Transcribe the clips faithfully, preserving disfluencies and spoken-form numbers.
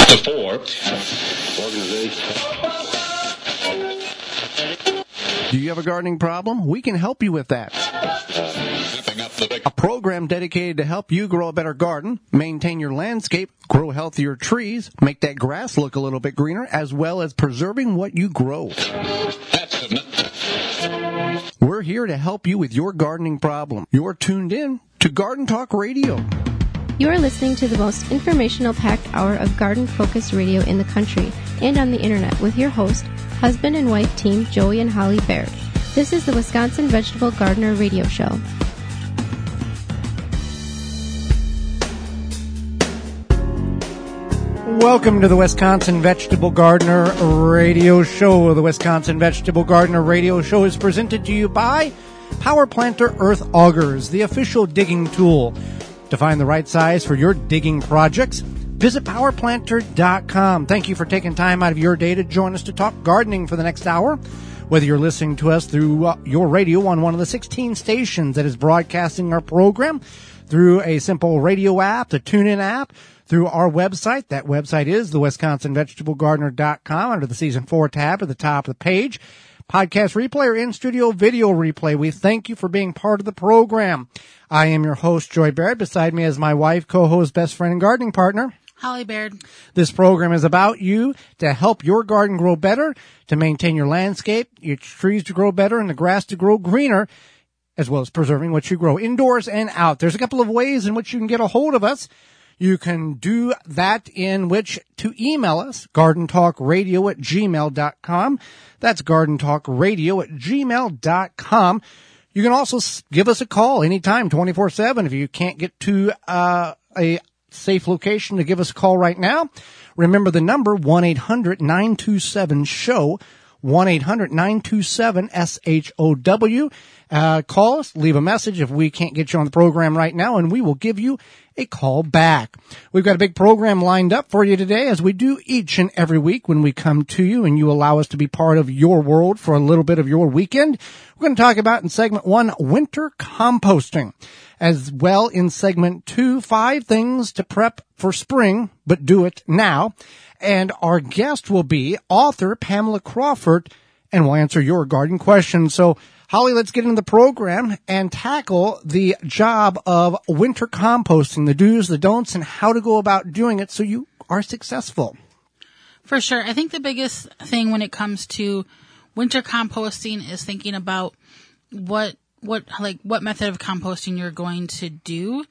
to four. Do you have a gardening problem? We can help you with that. A program dedicated to help you grow a better garden, maintain your landscape, grow healthier trees, make that grass look a little bit greener, as well as preserving what you grow. We're here to help you with your gardening problem. You're tuned in to Garden Talk Radio. You are listening to the most informational-packed hour of garden-focused radio in the country and on the internet with your host, husband and wife team Joey and Holly Baird. This is the Wisconsin Vegetable Gardener Radio Show. Welcome to the Wisconsin Vegetable Gardener Radio Show. The Wisconsin Vegetable Gardener Radio Show is presented to you by Power Planter Earth Augers, the official digging tool. To find the right size for your digging projects, visit power planter dot com. Thank you for taking time out of your day to join us to talk gardening for the next hour. Whether you're listening to us through uh, your radio on one of the sixteen stations that is broadcasting our program, through a simple radio app, the TuneIn app, through our website. That website is the wisconsin vegetable gardener dot com under the Season four tab at the top of the page. Podcast replay or in-studio video replay. We thank you for being part of the program. I am your host, Joy Baird. Beside me is my wife, co-host, best friend, and gardening partner, Holly Baird. This program is about you to help your garden grow better, to maintain your landscape, your trees to grow better, and the grass to grow greener, as well as preserving what you grow indoors and out. There's a couple of ways in which you can get a hold of us. You can do that in which to email us, garden talk radio at gmail dot com. That's garden talk radio at gmail dot com. You can also give us a call anytime, twenty-four seven. If you can't get to uh, a safe location to give us a call right now, remember the number, one eight hundred nine two seven show, one eight hundred nine two seven S H O W. Uh, call us, leave a message if we can't get you on the program right now, and we will give you a call back. We've got a big program lined up for you today, as we do each and every week when we come to you and you allow us to be part of your world for a little bit of your weekend. We're going to talk about in segment one, winter composting. As well, in segment two, five things to prep for spring, but do it now. And our guest will be author Pamela Crawford, and we'll answer your garden questions. So, Holly, let's get into the program and tackle the job of winter composting, the do's, the don'ts, and how to go about doing it so you are successful. For sure. I think the biggest thing when it comes to winter composting is thinking about what, what, like, what method of composting you're going to do.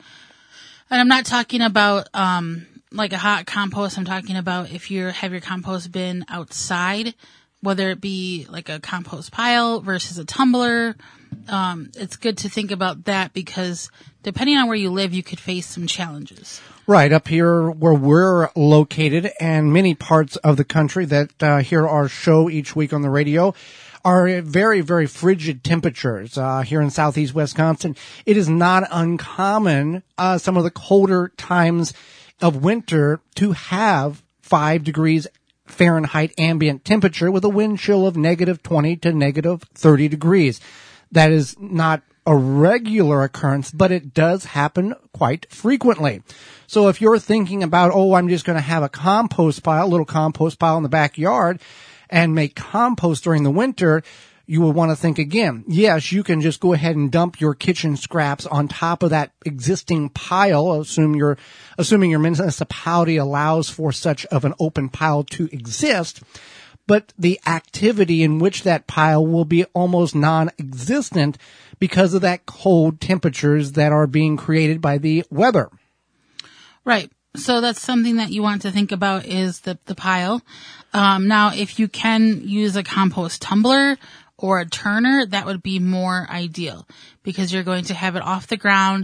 And I'm not talking about, um, like a hot compost. I'm talking about if you have your compost bin outside, whether it be like a compost pile versus a tumbler. Um, it's good to think about that because depending on where you live, you could face some challenges. Right. Up here where we're located and many parts of the country that uh, hear our show each week on the radio are very, very frigid temperatures. Uh, here in southeast Wisconsin, it is not uncommon, uh, some of the colder times of winter to have five degrees Fahrenheit ambient temperature with a wind chill of negative twenty to negative thirty degrees. That is not a regular occurrence, but it does happen quite frequently. So if you're thinking about, oh, I'm just going to have a compost pile, a little compost pile in the backyard and make compost during the winter, you will want to think again. Yes, you can just go ahead and dump your kitchen scraps on top of that existing pile, assume your, assuming your municipality allows for such of an open pile to exist. But the activity in which that pile will be almost non-existent because of that cold temperatures that are being created by the weather. Right. So that's something that you want to think about is the, the pile. Um, now, if you can use a compost tumbler or a turner, that would be more ideal because you're going to have it off the ground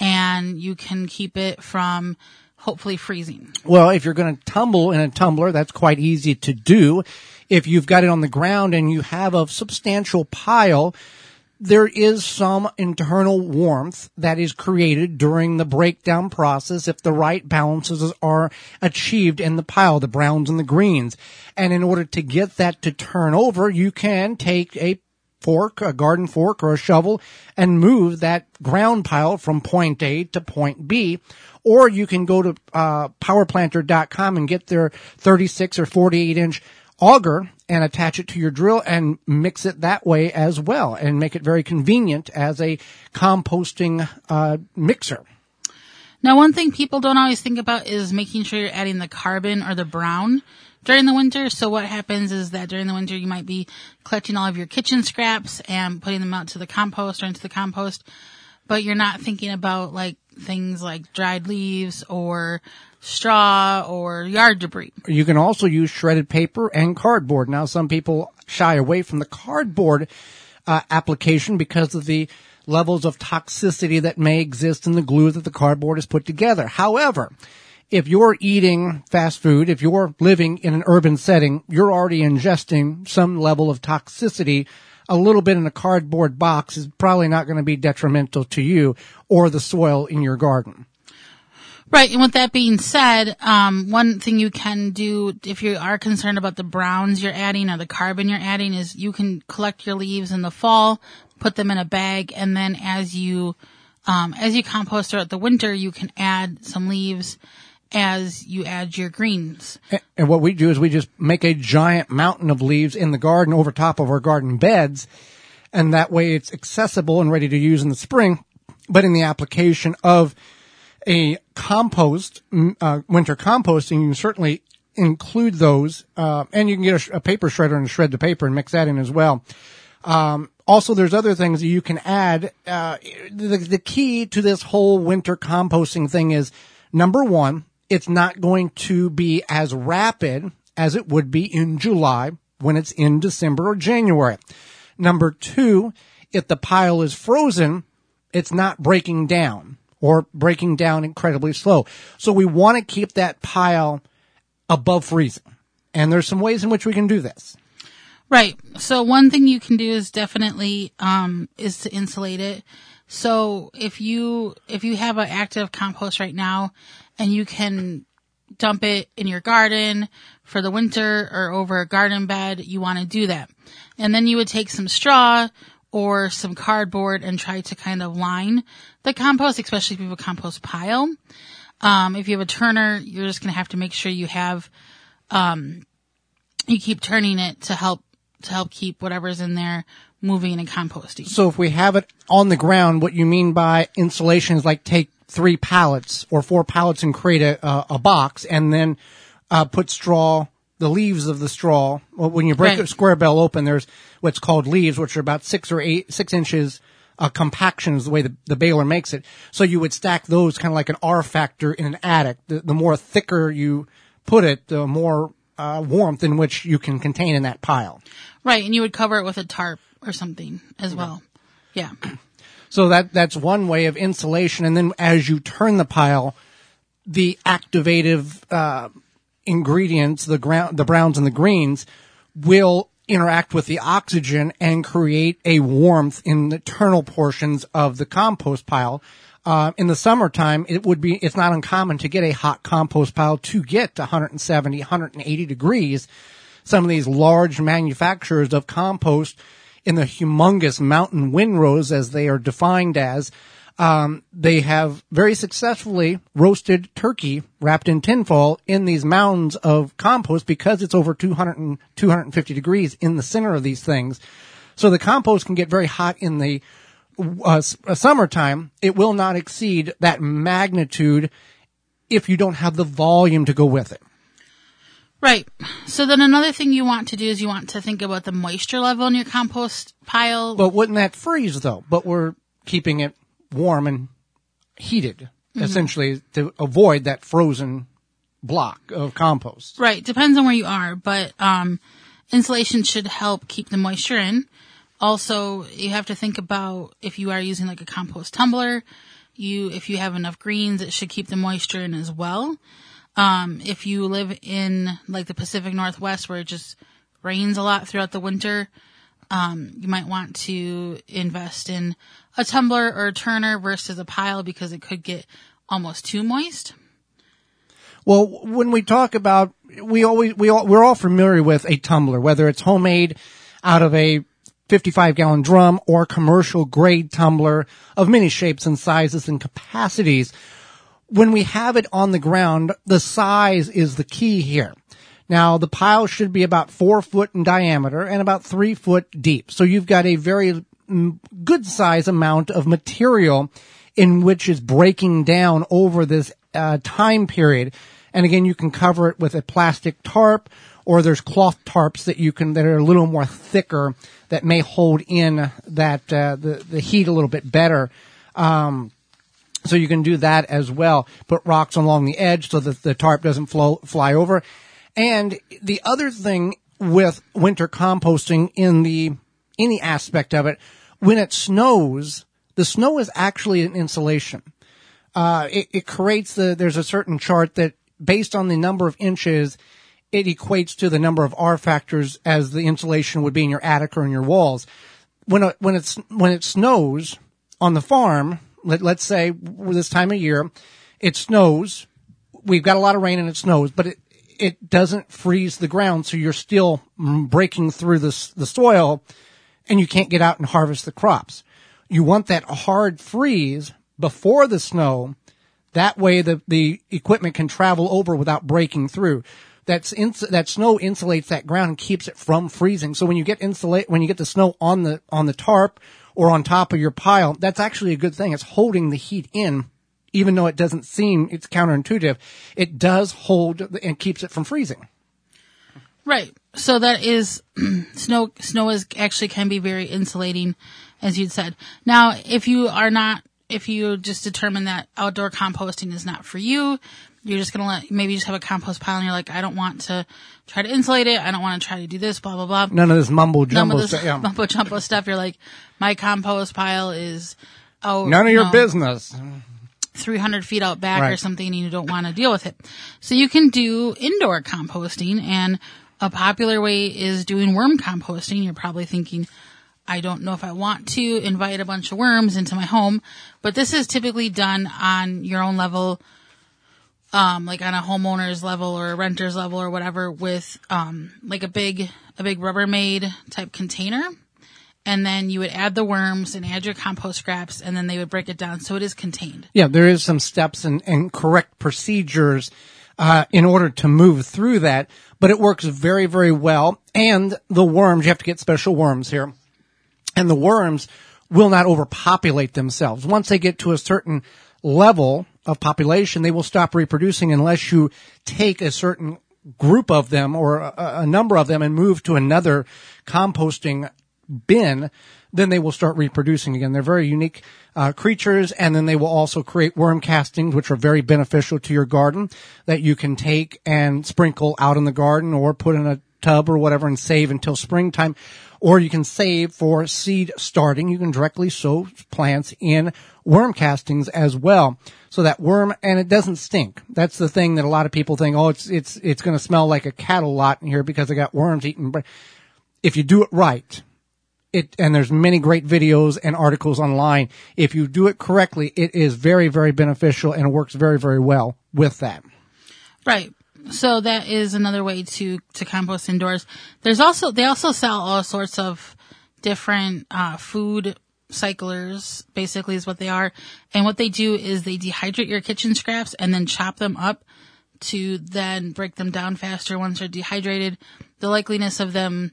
and you can keep it from hopefully freezing. Well, if you're going to tumble in a tumbler, that's quite easy to do. If you've got it on the ground and you have a substantial pile, there is some internal warmth that is created during the breakdown process if the right balances are achieved in the pile, the browns and the greens. And in order to get that to turn over, you can take a fork, a garden fork or a shovel, and move that ground pile from point A to point B. Or you can go to uh, power planter dot com and get their thirty-six or forty-eight inch auger and attach it to your drill and mix it that way as well and make it very convenient as a composting uh, mixer. Now, one thing people don't always think about is making sure you're adding the carbon or the brown during the winter. So what happens is that during the winter, you might be collecting all of your kitchen scraps and putting them out to the compost or into the compost, but you're not thinking about like things like dried leaves or straw or yard debris. You can also use shredded paper and cardboard. Now, some people shy away from the cardboard uh, application because of the levels of toxicity that may exist in the glue that the cardboard is put together. However, if you're eating fast food, if you're living in an urban setting, you're already ingesting some level of toxicity. A little bit in a cardboard box is probably not going to be detrimental to you or the soil in your garden. Right. And with that being said, um, one thing you can do if you are concerned about the browns you're adding or the carbon you're adding is you can collect your leaves in the fall, put them in a bag, and then as you, um, as you compost throughout the winter, you can add some leaves as you add your greens. And what we do is we just make a giant mountain of leaves in the garden over top of our garden beds. And that way it's accessible and ready to use in the spring. But in the application of a compost, uh, winter composting, you can certainly include those. Uh, and you can get a, a paper shredder and shred the paper and mix that in as well. Um, also, there's other things that you can add. Uh, the, the key to this whole winter composting thing is, number one, it's not going to be as rapid as it would be in July when it's in December or January. Number two, if the pile is frozen, it's not breaking down or breaking down incredibly slow. So we want to keep that pile above freezing. And there's some ways in which we can do this. Right. So one thing you can do is definitely, um, is to insulate it. So if you, if you have an active compost right now and you can dump it in your garden for the winter or over a garden bed, you want to do that. And then you would take some straw or some cardboard and try to kind of line the compost, especially if you have a compost pile. Um, if you have a turner, you're just going to have to make sure you have, um, you keep turning it to help, to help keep whatever's in there moving and composting. So if we have it on the ground, what you mean by insulation is like take three pallets or four pallets and create a, a, a box and then uh, put straw, the leaves of the straw. Well, when you break right. a square bell open, there's what's called leaves, which are about six or eight, six inches uh, compaction is the way the, the baler makes it. So you would stack those kind of like an R factor in an attic. The, the more thicker you put it, the more uh, warmth in which you can contain in that pile. Right, and you would cover it with a tarp or something as well. Yeah. So that, that's one way of insulation. And then as you turn the pile, the activative, uh, ingredients, the ground, the browns and the greens will interact with the oxygen and create a warmth in the internal portions of the compost pile. Uh, in the summertime, it would be, it's not uncommon to get a hot compost pile to get to one seventy, one eighty degrees. Some of these large manufacturers of compost in the humongous mountain windrows, as they are defined as, um, they have very successfully roasted turkey wrapped in tinfoil in these mounds of compost because it's over two hundred and two hundred fifty degrees in the center of these things. So the compost can get very hot in the uh, summertime. It will not exceed that magnitude if you don't have the volume to go with it. Right. So then another thing you want to do is you want to think about the moisture level in your compost pile. But wouldn't that freeze though? But we're keeping it warm and heated, mm-hmm. essentially, to avoid that frozen block of compost. Right. Depends on where you are, but um insulation should help keep the moisture in. Also, you have to think about if you are using like a compost tumbler, you if you have enough greens, it should keep the moisture in as well. Um, if you live in like the Pacific Northwest where it just rains a lot throughout the winter, um, you might want to invest in a tumbler or a turner versus a pile because it could get almost too moist. Well, when we talk about, we always, we all, we're all familiar with a tumbler, whether it's homemade out of a fifty-five gallon drum or commercial grade tumbler of many shapes and sizes and capacities. When we have it on the ground, the size is the key here. Now, the pile should be about four foot in diameter and about three foot deep. So you've got a very good size amount of material in which is breaking down over this uh, time period. And again, you can cover it with a plastic tarp, or there's cloth tarps that you can, that are a little more thicker, that may hold in that, uh, the, the heat a little bit better. Um, so you can do that as well. Put rocks along the edge so that the tarp doesn't flow, fly over. And the other thing with winter composting in the, any aspect of it, when it snows, the snow is actually an insulation. Uh, it, it creates the, there's a certain chart that based on the number of inches, it equates to the number of R factors as the insulation would be in your attic or in your walls. When it, when it's, when it snows on the farm, let, let's say this time of year, it snows. We've got a lot of rain and it snows, but it, it doesn't freeze the ground. So you're still breaking through the, the soil and you can't get out and harvest the crops. You want that hard freeze before the snow. That way the, the equipment can travel over without breaking through. That's ins- that snow insulates that ground and keeps it from freezing. So when you get insulate, when you get the snow on the, on the tarp or on top of your pile, that's actually a good thing. It's holding the heat in, even though it doesn't seem, it's counterintuitive. It does hold and keeps it from freezing. Right. So that is, snow, snow is actually can be very insulating, as you'd said. Now, if you are not, if you just determine that outdoor composting is not for you, you're just going to let, maybe you just have a compost pile and you're like, I don't want to try to insulate it. I don't want to try to do this, blah, blah, blah. None of this mumbo jumbo None of this stuff. Yeah. mumbo jumbo stuff. You're like, my compost pile is, oh, none of your know, business. three hundred feet out back Right. or something and you don't want to deal with it. So you can do indoor composting, and a popular way is doing worm composting. You're probably thinking, I don't know if I want to invite a bunch of worms into my home, but this is typically done on your own level, um, like on a homeowner's level or a renter's level or whatever, with, um, like a big, a big Rubbermaid type container. And then you would add the worms and add your compost scraps, and then they would break it down so it is contained. Yeah, there is some steps and, and correct procedures uh in order to move through that, but it works very, very well. And the worms, you have to get special worms here. And the worms will not overpopulate themselves. Once they get to a certain level of population, they will stop reproducing unless you take a certain group of them or a, a number of them and move to another composting bin. Then they will start reproducing again. They're very unique uh, creatures, and then they will also create worm castings, which are very beneficial to your garden, that you can take and sprinkle out in the garden or put in a tub or whatever and save until springtime. Or you can save for seed starting. You can directly sow plants in worm castings as well. So that worm, and it doesn't stink. That's the thing that a lot of people think, oh, it's, it's, it's going to smell like a cattle lot in here because I got worms eating. But if you do it right, it, and there's many great videos and articles online. If you do it correctly, it is very, very beneficial and it works very, very well with that. Right. So that is another way to, to compost indoors. There's also, they also sell all sorts of different, uh, food cyclers, basically is what they are. And what they do is they dehydrate your kitchen scraps and then chop them up to then break them down faster once they're dehydrated. The likeliness of them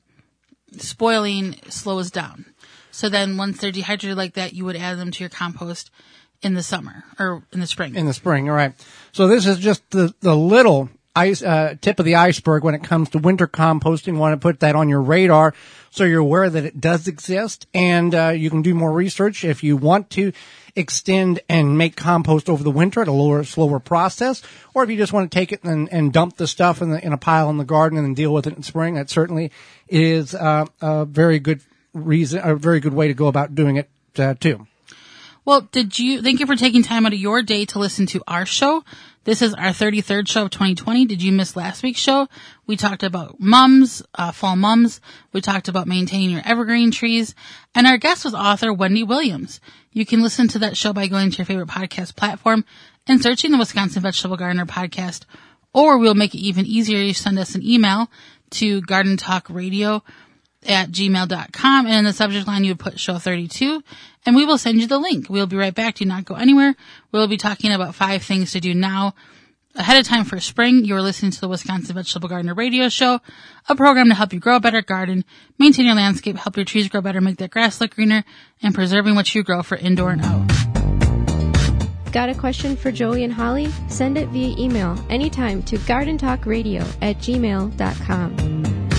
spoiling slows down. So then once they're dehydrated like that, you would add them to your compost in the summer or in the spring. In the spring, all right. So this is just the, the little ice, uh, tip of the iceberg when it comes to winter composting. Want to put that on your radar so you're aware that it does exist, and uh, you can do more research if you want to extend and make compost over the winter at a lower, slower process, or if you just want to take it and, and dump the stuff in, the, in a pile in the garden and then deal with it in spring. That certainly is uh, a very good reason, a very good way to go about doing it uh, too. Well, did you, thank you for taking time out of your day to listen to our show. This is our thirty-third show of twenty twenty. Did you miss last week's show? We talked about mums, uh, fall mums. We talked about maintaining your evergreen trees. And our guest was author Wendy Williams. You can listen to that show by going to your favorite podcast platform and searching the Wisconsin Vegetable Gardener podcast. Or we'll make it even easier. You send us an email to garden talk radio at gmail dot com, and in the subject line you would put show thirty-two, and we will send you the link. We'll be right back. Do not go anywhere. We'll be talking about five things to do now ahead of time for spring. You are listening to the Wisconsin Vegetable Gardener Radio Show, a program to help you grow a better garden, maintain your landscape, help your trees grow better, make that grass look greener, and preserving what you grow for indoor and out. Got a question for Joey and Holly? Send it via email anytime to gardentalkradio at gmail dot com.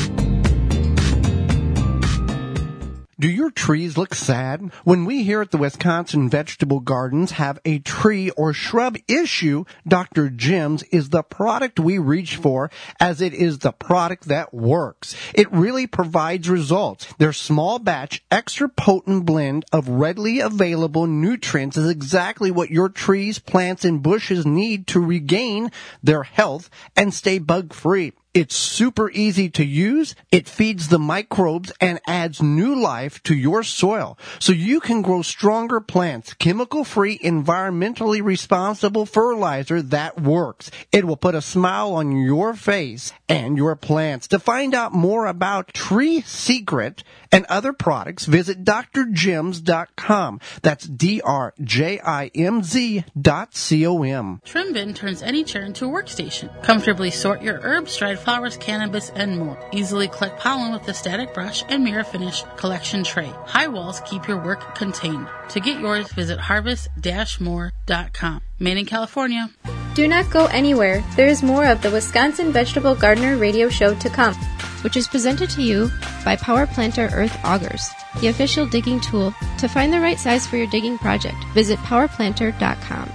Do your trees look sad? When we here at the Wisconsin Vegetable Gardens have a tree or shrub issue, Doctor Jim's is the product we reach for, as it is the product that works. It really provides results. Their small batch, extra potent blend of readily available nutrients is exactly what your trees, plants, and bushes need to regain their health and stay bug-free. It's super easy to use. It feeds the microbes and adds new life to your soil so you can grow stronger plants. Chemical-free, environmentally responsible fertilizer that works. It will put a smile on your face and your plants. To find out more about Tree Secret and other products, visit D R jims dot com. That's D R J I M Z dot C O M. Trim Bin turns any chair into a workstation. Comfortably sort your herbs, dried flowers, cannabis, and more. Easily collect pollen with the static brush and mirror finish collection tray. High walls keep your work contained. To get yours, visit harvest dash more dot com. Made in California. Do not go anywhere. There is more of the Wisconsin Vegetable Gardener Radio Show to come, which is presented to you by Power Planter Earth Augers, the official digging tool. To find the right size for your digging project, visit power planter dot com.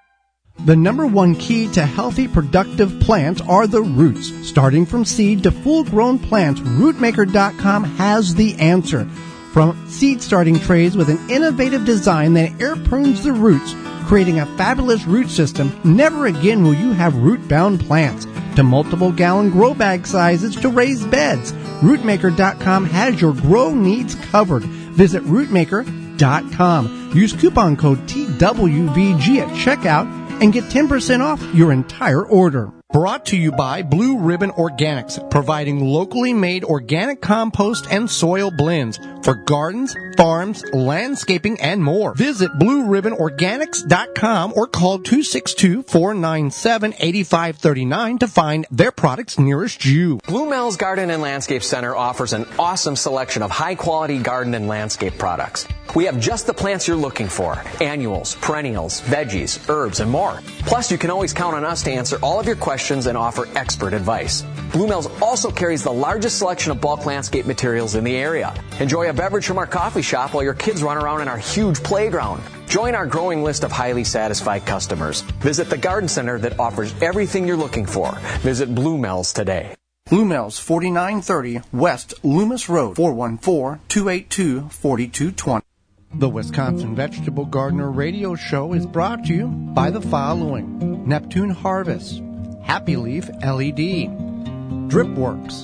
The number one key to healthy, productive plants are the roots. Starting from seed to full-grown plants, root maker dot com has the answer. From seed starting trays with an innovative design that air prunes the roots, creating a fabulous root system, never again will you have root-bound plants. To multiple gallon grow bag sizes to raised beds, root maker dot com has your grow needs covered. Visit root maker dot com. Use coupon code T W V G at checkout and get ten percent off your entire order. Brought to you by Blue Ribbon Organics, providing locally made organic compost and soil blends for gardens, farms, landscaping, and more. Visit blue ribbon organics dot com or call two six two, four nine seven, eight five three nine to find their products nearest you. Blue Mel's Garden and Landscape Center offers an awesome selection of high-quality garden and landscape products. We have just the plants you're looking for: annuals, perennials, veggies, herbs, and more. Plus, you can always count on us to answer all of your questions and offer expert advice. Blue Mel's also carries the largest selection of bulk landscape materials in the area. Enjoy a beverage from our coffee shop while your kids run around in our huge playground. Join our growing list of highly satisfied customers. Visit the garden center that offers everything you're looking for. Visit Blue Mel's today. Blue Mel's, forty-nine thirty West Loomis Road, four one four, two eight two, four two two zero. The Wisconsin Vegetable Gardener Radio Show is brought to you by the following: Neptune Harvest, Happy Leaf L E D, Dripworks,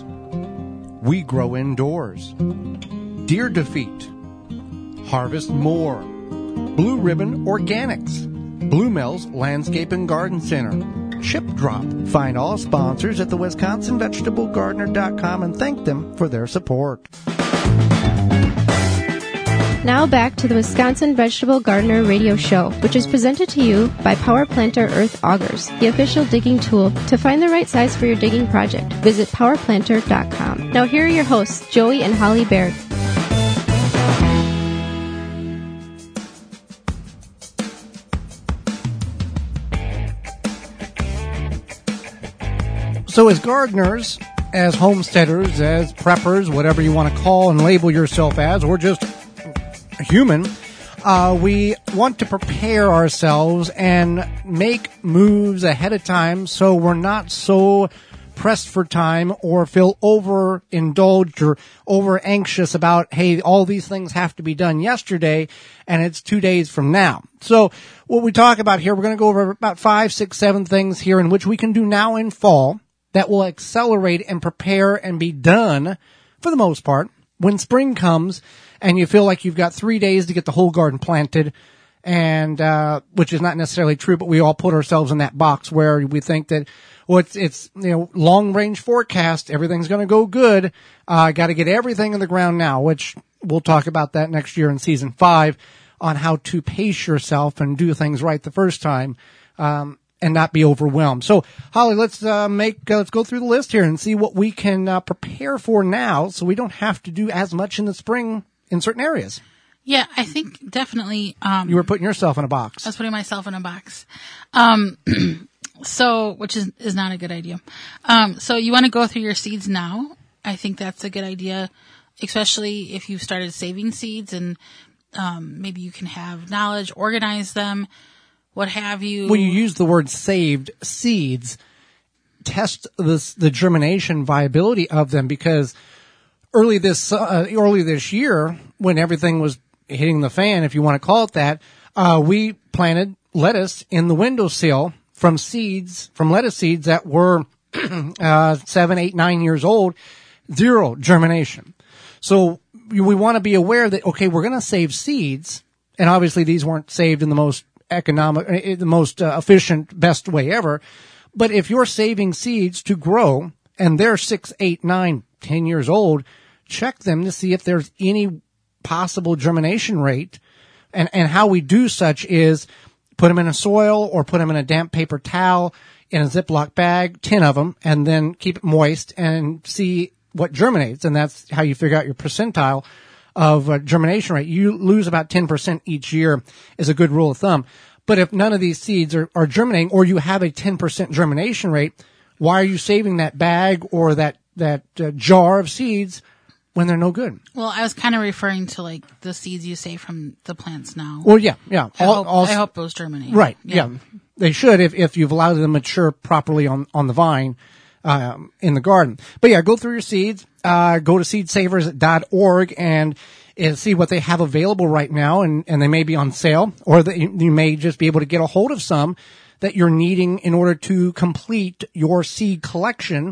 We Grow Indoors, Deer Defeat, Harvest More, Blue Ribbon Organics, Blue Mel's Landscape and Garden Center, Chip Drop. Find all sponsors at the Wisconsin Vegetable Gardener dot com and thank them for their support. Now back to the Wisconsin Vegetable Gardener Radio Show, which is presented to you by Power Planter Earth Augers, the official digging tool. To find the right size for your digging project, visit power planter dot com. Now here are your hosts, Joey and Holly Baird. So as gardeners, as homesteaders, as preppers, whatever you want to call and label yourself as, or just a human, uh, we want to prepare ourselves and make moves ahead of time so we're not so pressed for time or feel overindulged or over anxious about, hey, all these things have to be done yesterday and it's two days from now. So what we talk about here, we're going to go over about five, six, seven things here in which we can do now in fall that will accelerate and prepare and be done, for the most part, when spring comes and you feel like you've got three days to get the whole garden planted and uh, which is not necessarily true, but we all put ourselves in that box where we think that, well, it's, it's you know, long range forecast, everything's going to go good. I uh, got to get everything in the ground now, which we'll talk about that next year in season five on how to pace yourself and do things right the first time, um, and not be overwhelmed. So, Holly, let's uh, make uh, let's go through the list here and see what we can uh, prepare for now, so we don't have to do as much in the spring in certain areas. Yeah, I think definitely. Um, you were putting yourself in a box. I was putting myself in a box. Um, so, which is is not a good idea. Um, so you want to go through your seeds now. I think that's a good idea, especially if you've started saving seeds and um, maybe you can have knowledge, organize them. What have you? When you use the word saved seeds, test this, the germination viability of them, because early this, uh, early this year, when everything was hitting the fan, if you want to call it that, uh, we planted lettuce in the windowsill from seeds, from lettuce seeds that were, uh, seven, eight, nine years old, zero germination. So we want to be aware that, okay, we're going to save seeds, and obviously these weren't saved in the most economic, the most uh, efficient, best way ever. But if you're saving seeds to grow and they're six, eight, nine, ten years old, check them to see if there's any possible germination rate. And, and how we do such is put them in a soil or put them in a damp paper towel in a Ziploc bag, ten of them, and then keep it moist and see what germinates. And that's how you figure out your percentile of uh, germination rate. You lose about ten percent each year is a good rule of thumb. But if none of these seeds are, are germinating, or you have a ten percent germination rate, why are you saving that bag or that, that uh, jar of seeds when they're no good? Well, I was kind of referring to like the seeds you save from the plants now. Well, yeah, yeah. I, all, hope, all, I hope those germinate. Right, yeah. yeah. They should if, if you've allowed them to mature properly on, on the vine. Um, in the garden. But yeah, go through your seeds, uh, go to seed savers dot org and, and see what they have available right now. And, and they may be on sale, or that you, you may just be able to get a hold of some that you're needing in order to complete your seed collection.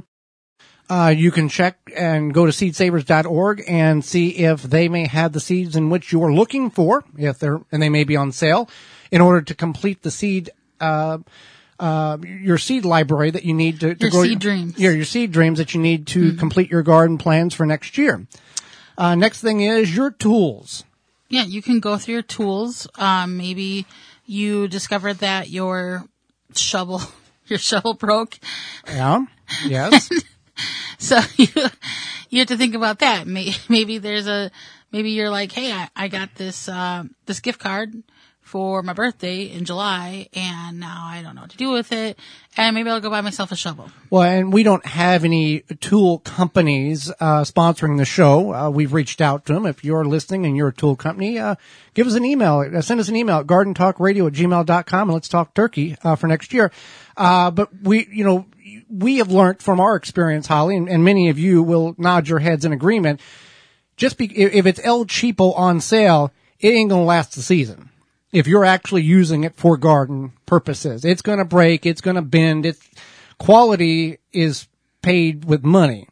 Uh, you can check and go to seed savers dot org and see if they may have the seeds in which you're looking for, if they're, and they may be on sale in order to complete the seed, uh, Uh, your seed library that you need to, to your grow seed your, dreams. Yeah, your seed dreams that you need to mm-hmm. complete your garden plans for next year. Uh, next thing is your tools. Yeah, you can go through your tools. Um, maybe you discovered that your shovel, your shovel broke. Yeah. Yes. So you, you have to think about that. Maybe there's a, maybe you're like, hey, I, I got this, uh, this gift card for my birthday in July, and now I don't know what to do with it, and maybe I'll go buy myself a shovel. Well, and we don't have any tool companies uh sponsoring the show. Uh, we've reached out to them. If you're listening and you're a tool company, uh give us an email. Uh, send us an email at garden talk radio at gmail dot com, and let's talk turkey uh for next year. Uh But we, you know, we have learned from our experience, Holly, and, and many of you will nod your heads in agreement. Just be, if it's El Cheapo on sale, it ain't gonna last the season. If you're actually using it for garden purposes, it's going to break, it's going to bend. It's quality is paid with money,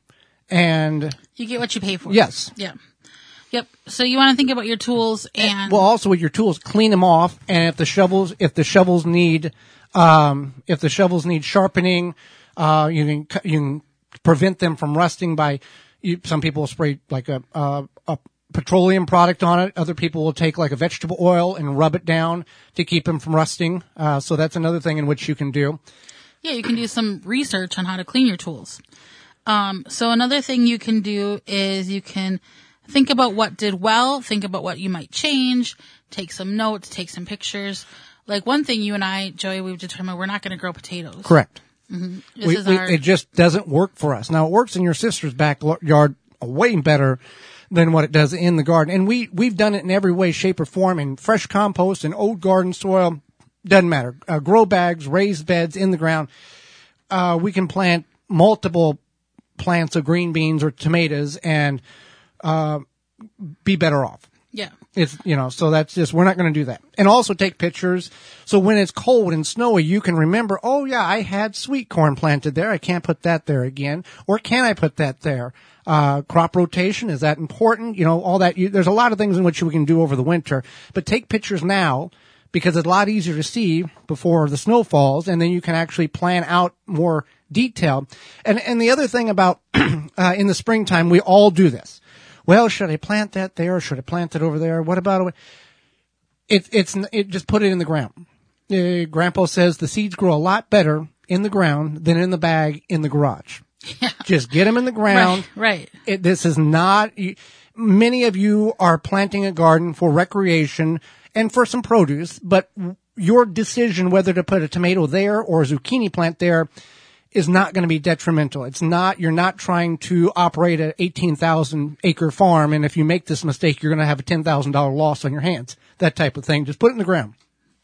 and you get what you pay for. Yes. Yeah. Yep. So you want to think about your tools and well, also with your tools, clean them off. And if the shovels, if the shovels need, um, if the shovels need sharpening, uh, you can you can prevent them from rusting by. You, some people spray like a uh, a petroleum product on it. Other people will take like a vegetable oil and rub it down to keep them from rusting. Uh, so that's another thing in which you can do. Yeah, you can do some research on how to clean your tools. Um, so another thing you can do is you can think about what did well, think about what you might change, take some notes, take some pictures. Like one thing you and I, Joey, we've determined we're not going to grow potatoes. Correct. Mm-hmm. This We, is we, our... It just doesn't work for us. Now it works in your sister's backyard way better than what it does in the garden. And we, we've done it in every way, shape, or form, in fresh compost and old garden soil. Doesn't matter. Uh, grow bags, raised beds in the ground. Uh, we can plant multiple plants of green beans or tomatoes and, uh, be better off. Yeah. It's, you know, so that's just, we're not going to do that. And also take pictures. So when it's cold and snowy, you can remember, oh yeah, I had sweet corn planted there. I can't put that there again. Or can I put that there? Uh, crop rotation, is that important? You know, all that. You, there's a lot of things in which we can do over the winter, but take pictures now because it's a lot easier to see before the snow falls, and then you can actually plan out more detail. And and the other thing about uh, in the springtime, we all do this. Well, should I plant that there? Or should I plant it over there? What about it? It, it's it just put it in the ground. Uh, Grandpa says the seeds grow a lot better in the ground than in the bag in the garage. Yeah. Just get them in the ground. Right. right. It, this is not. Many of you are planting a garden for recreation and for some produce, but your decision whether to put a tomato there or a zucchini plant there is not going to be detrimental. It's not, you're not trying to operate an eighteen thousand acre farm, and if you make this mistake, you're going to have a ten thousand dollars loss on your hands. That type of thing. Just put it in the ground.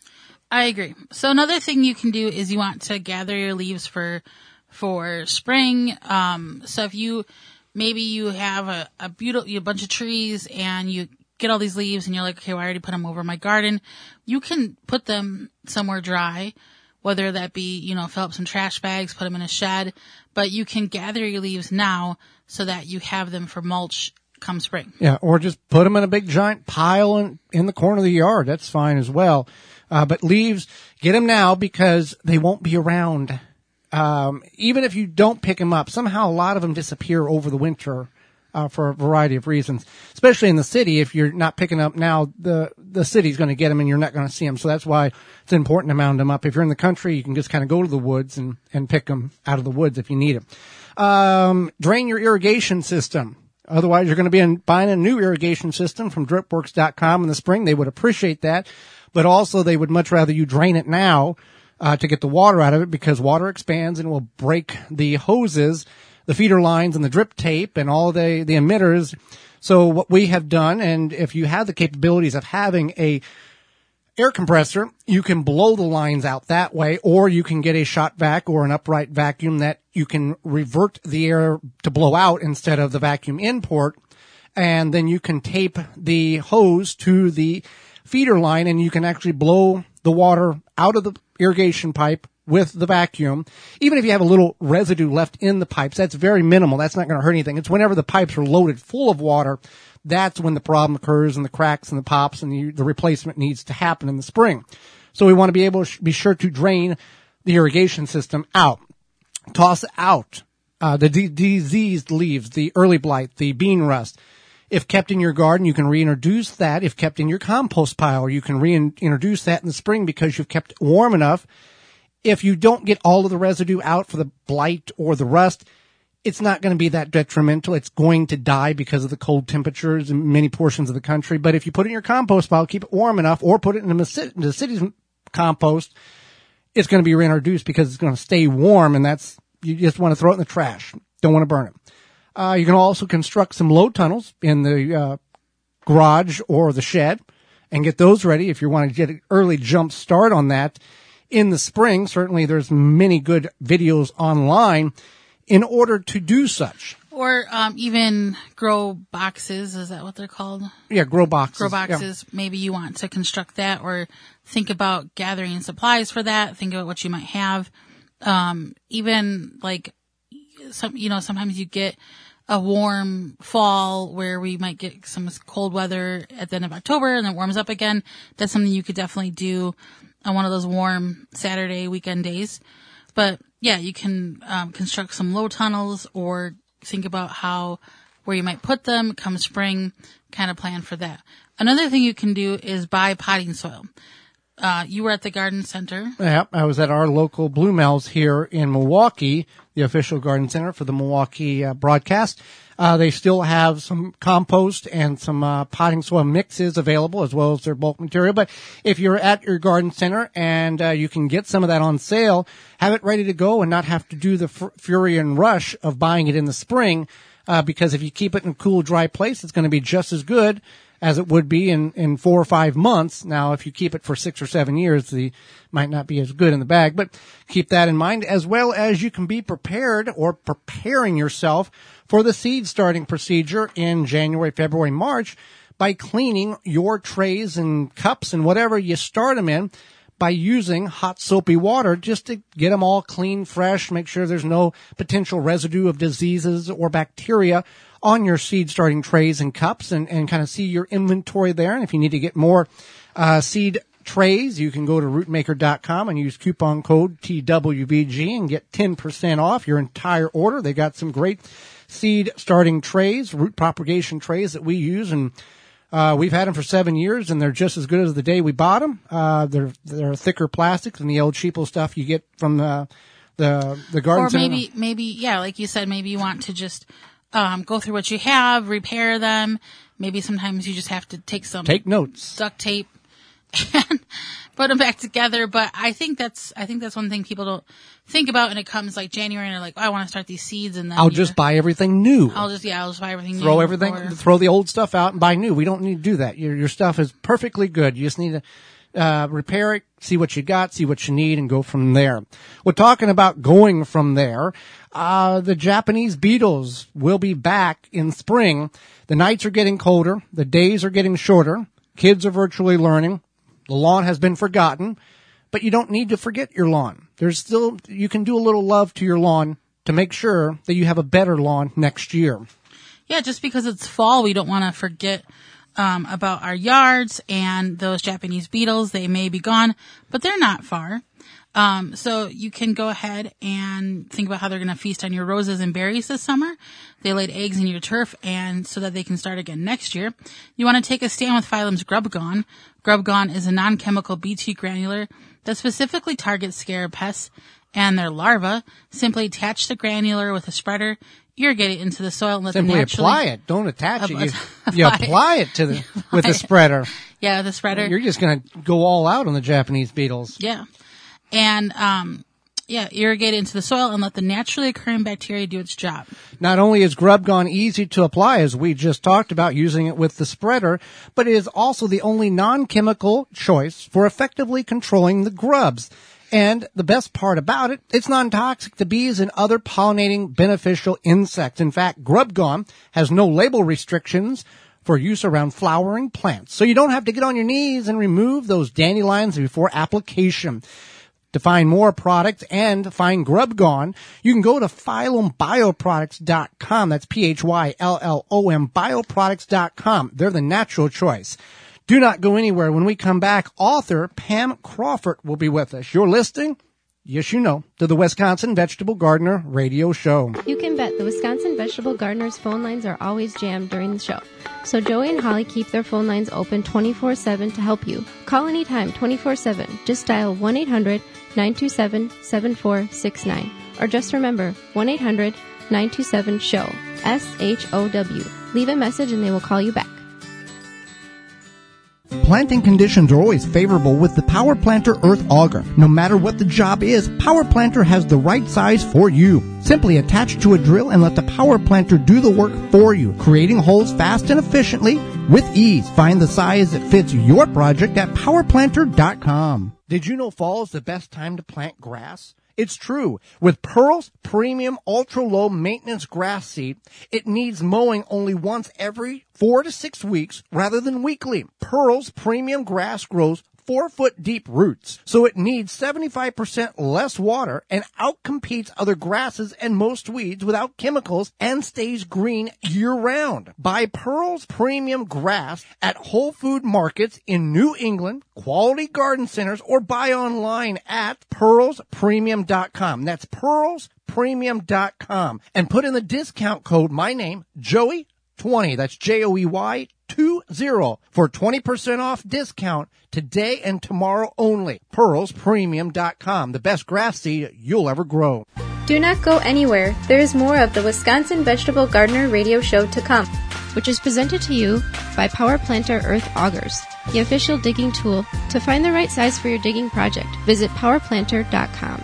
I agree. So another thing you can do is you want to gather your leaves for, for spring. Um, so if you, maybe you have a, a beautiful, a bunch of trees and you get all these leaves and you're like, okay, well, I already put them over my garden. You can put them somewhere dry. Whether that be, you know, fill up some trash bags, put them in a shed, but you can gather your leaves now so that you have them for mulch come spring. Yeah, or just put them in a big giant pile in, in the corner of the yard. That's fine as well. Uh, but leaves, get them now because they won't be around. Um, even if you don't pick them up, somehow a lot of them disappear over the winter. Uh, for a variety of reasons, especially in the city. If you're not picking up now, the, the city's going to get them and you're not going to see them. So that's why it's important to mound them up. If you're in the country, you can just kind of go to the woods and, and pick them out of the woods if you need them. Um, drain your irrigation system. Otherwise, you're going to be in, buying a new irrigation system from drip works dot com in the spring. They would appreciate that, but also they would much rather you drain it now, uh, to get the water out of it because water expands and will break the hoses, the feeder lines and the drip tape and all the, the emitters. So what we have done, and if you have the capabilities of having a air compressor, you can blow the lines out that way, or you can get a shot vac or an upright vacuum that you can revert the air to blow out instead of the vacuum in port. And then you can tape the hose to the feeder line and you can actually blow the water out of the irrigation pipe with the vacuum. Even if you have a little residue left in the pipes, that's very minimal. That's not going to hurt anything. It's whenever the pipes are loaded full of water, that's when the problem occurs and the cracks and the pops and the, the replacement needs to happen in the spring. So we want to be able to be sure to drain the irrigation system out. Toss out uh, the d- diseased leaves, the early blight, the bean rust. If kept in your garden, you can reintroduce that. If kept in your compost pile, you can reintroduce that in the spring because you've kept it warm enough. If you don't get all of the residue out for the blight or the rust, it's not going to be that detrimental. It's going to die because of the cold temperatures in many portions of the country. But if you put it in your compost pile, keep it warm enough, or put it in the, in the city's compost, it's going to be reintroduced because it's going to stay warm, and that's, you just want to throw it in the trash. Don't want to burn it. Uh, you can also construct some low tunnels in the uh, garage or the shed and get those ready if you want to get an early jump start on that. In the spring, certainly there's many good videos online in order to do such. Or um, even grow boxes, is that what they're called? Yeah, grow boxes. Grow boxes. Yeah. Maybe you want to construct that or think about gathering supplies for that. Think about what you might have. Um, even like some, you know, sometimes you get a warm fall where we might get some cold weather at the end of October and then it warms up again. That's something you could definitely do on one of those warm Saturday weekend days. But yeah, you can um, construct some low tunnels or think about how, where you might put them come spring, kind of plan for that. Another thing you can do is buy potting soil. Uh, you were at the garden center. Yeah, I was at our local Bluemel's here in Milwaukee, the official garden center for the Milwaukee uh, broadcast. Uh, they still have some compost and some uh, potting soil mixes available as well as their bulk material. But if you're at your garden center and uh, you can get some of that on sale, have it ready to go and not have to do the f- fury and rush of buying it in the spring. Uh, because if you keep it in a cool, dry place, it's going to be just as good as it would be in, in four or five months. Now, if you keep it for six or seven years, the might not be as good in the bag, but keep that in mind, as well as you can be prepared or preparing yourself for the seed starting procedure in January, February, March by cleaning your trays and cups and whatever you start them in by using hot soapy water just to get them all clean, fresh, make sure there's no potential residue of diseases or bacteria on your seed starting trays and cups, and, and kind of see your inventory there. And if you need to get more uh seed trays, you can go to root maker dot com and use coupon code T W V G and get ten percent off your entire order. They got some great seed starting trays, root propagation trays that we use, and uh, we've had them for seven years, and they're just as good as the day we bought them. Uh, they're they're thicker plastic than the old cheapo stuff you get from the the the garden or center. maybe maybe yeah, like you said, maybe you want to just um, go through what you have, repair them. Maybe sometimes you just have to take some take notes, duct tape, and put them back together. But I think that's I think that's one thing people don't think about when it comes like January and they're like, oh, I want to start these seeds, and then I'll just buy everything new. I'll just yeah, I'll just buy everything throw new. everything, or, throw the old stuff out and buy new. We don't need to do that. Your your stuff is perfectly good. You just need to uh repair it, see what you got, see what you need, and go from there. We're talking about going from there. Uh the Japanese beetles will be back in spring. The nights are getting colder. The days are getting shorter. Kids are virtually learning. The lawn has been forgotten, but you don't need to forget your lawn. There's still, you can do a little love to your lawn to make sure that you have a better lawn next year. Yeah, just because it's fall, we don't want to forget um, about our yards and those Japanese beetles. They may be gone, but they're not far. Um, so you can go ahead and think about how they're going to feast on your roses and berries this summer. They laid eggs in your turf, and so that they can start again next year. You want to take a stand with Phylum's Grub Gone. Grub Gone is a non-chemical Bt granular that specifically targets scarab pests and their larvae. Simply attach the granular with a spreader, irrigate it into the soil, and let Simply them naturally apply it. Don't attach uh, it. You, apply you apply it to the with the spreader. Yeah, the spreader. You're just going to go all out on the Japanese beetles. Yeah. And, um, yeah, irrigate it into the soil and let the naturally occurring bacteria do its job. Not only is Grub Gone easy to apply, as we just talked about using it with the spreader, but it is also the only non-chemical choice for effectively controlling the grubs. And the best part about it, it's non-toxic to bees and other pollinating beneficial insects. In fact, Grub Gone has no label restrictions for use around flowering plants. So you don't have to get on your knees and remove those dandelions before application. To find more products and find Grub Gone, you can go to phylum bioproducts dot com. That's P H Y L L O M bioproducts dot com. They're the natural choice. Do not go anywhere. When we come back, author Pam Crawford will be with us. You're listening, yes you know, to the Wisconsin Vegetable Gardener Radio Show. You can bet the Wisconsin Vegetable Gardeners phone lines are always jammed during the show. So Joey and Holly keep their phone lines open twenty-four seven to help you. Call anytime twenty-four seven. Just dial one eight hundred nine two seven seven four six nine. Or just remember one eight hundred nine two seven S H O W. S H O W. Leave a message and they will call you back. Planting conditions are always favorable with the Power Planter Earth Auger. No matter what the job is, Power Planter has the right size for you. Simply attach to a drill and let the Power Planter do the work for you, creating holes fast and efficiently with ease. Find the size that fits your project at power planter dot com. Did you know fall is the best time to plant grass? It's true. With Pearl's Premium Ultra Low Maintenance Grass Seed, it needs mowing only once every four to six weeks rather than weekly. Pearl's Premium Grass grows four foot deep roots, so it needs seventy-five percent less water and outcompetes other grasses and most weeds without chemicals and stays green year round. Buy Pearl's Premium Grass at Whole Food Markets in New England, Quality Garden Centers, or buy online at pearls premium dot com. That's pearls premium dot com. And put in the discount code, my name, Joey twenty. That's J O E Y two zero for twenty percent off discount today and tomorrow only. pearls premium dot com, the best grass seed you'll ever grow. Do not go anywhere. There is more of the Wisconsin Vegetable Gardener Radio Show to come, which is presented to you by Power Planter Earth Augers, the official digging tool. To find the right size for your digging project, visit power planter dot com.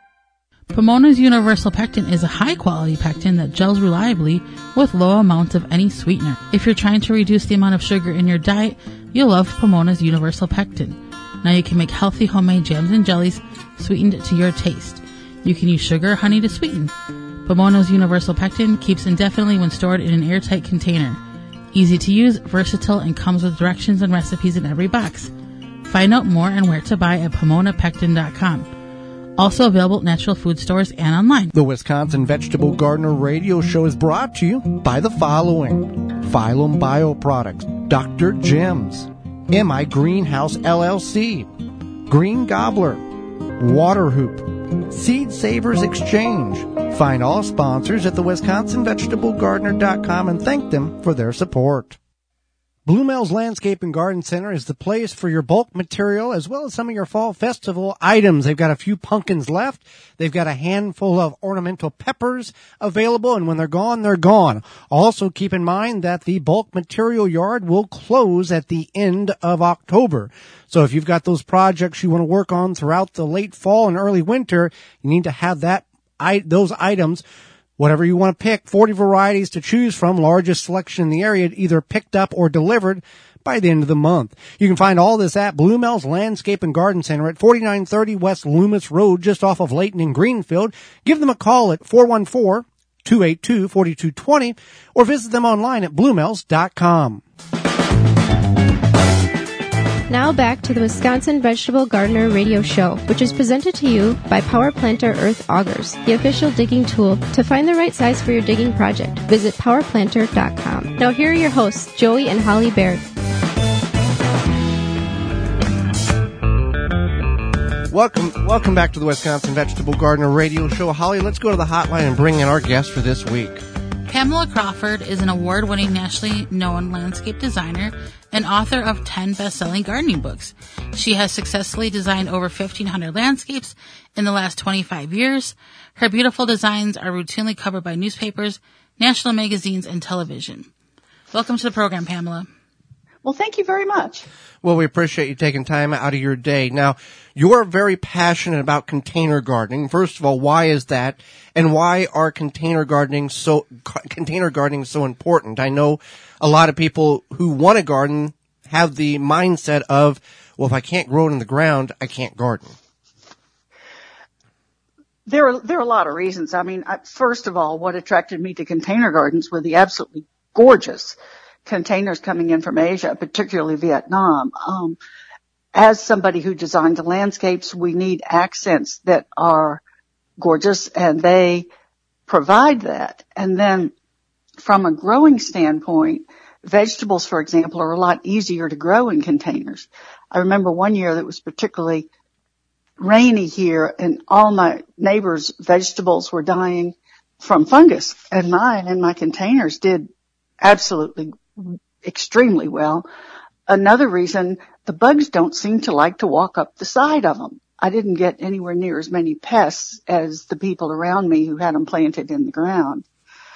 Pomona's Universal Pectin is a high-quality pectin that gels reliably with low amounts of any sweetener. If you're trying to reduce the amount of sugar in your diet, you'll love Pomona's Universal Pectin. Now you can make healthy homemade jams and jellies sweetened to your taste. You can use sugar or honey to sweeten. Pomona's Universal Pectin keeps indefinitely when stored in an airtight container. Easy to use, versatile, and comes with directions and recipes in every box. Find out more and where to buy at pomona pectin dot com. Also available at natural food stores and online. The Wisconsin Vegetable Gardener Radio Show is brought to you by the following: Phylum Bioproducts, Doctor Gems, M I Greenhouse L L C, Green Gobbler, Water Hoop, Seed Savers Exchange. Find all sponsors at the Wisconsin Vegetable Gardener dot com and thank them for their support. Bluemel's Landscape and Garden Center is the place for your bulk material as well as some of your fall festival items. They've got a few pumpkins left. They've got a handful of ornamental peppers available, and when they're gone, they're gone. Also, keep in mind that the bulk material yard will close at the end of October. So if you've got those projects you want to work on throughout the late fall and early winter, you need to have that I, those items, whatever you want to pick, forty varieties to choose from, largest selection in the area, either picked up or delivered by the end of the month. You can find all this at Bluemel's Landscape and Garden Center at forty-nine thirty West Loomis Road, just off of Layton and Greenfield. Give them a call at four one four, two eight two, four two two zero or visit them online at bluemels dot com. Now back to the Wisconsin Vegetable Gardener Radio Show, which is presented to you by Power Planter Earth Augers, the official digging tool. To find the right size for your digging project, visit power planter dot com. Now here are your hosts, Joey and Holly Baird. Welcome, welcome back to the Wisconsin Vegetable Gardener Radio Show. Holly, let's go to the hotline and bring in our guest for this week. Pamela Crawford is an award-winning, nationally known landscape designer and author of ten best-selling gardening books. She has successfully designed over fifteen hundred landscapes in the last twenty-five years. Her beautiful designs are routinely covered by newspapers, national magazines, and television. Welcome to the program, Pamela. Well, thank you very much. Well, we appreciate you taking time out of your day. Now, you're very passionate about container gardening. First of all, why is that? And why are container gardening so, container gardening so important? I know a lot of people who want to garden have the mindset of, well, if I can't grow it in the ground, I can't garden. There are, there are a lot of reasons. I mean, I, first of all, what attracted me to container gardens were the absolutely gorgeous containers coming in from Asia, particularly Vietnam. Um, as somebody who designs the landscapes, we need accents that are gorgeous, and they provide that. And then from a growing standpoint, vegetables, for example, are a lot easier to grow in containers. I remember one year that was particularly rainy here, and all my neighbors' vegetables were dying from fungus, and mine and my containers did absolutely extremely well. Another reason, the bugs don't seem to like to walk up the side of them. I didn't get anywhere near as many pests as the people around me who had them planted in the ground.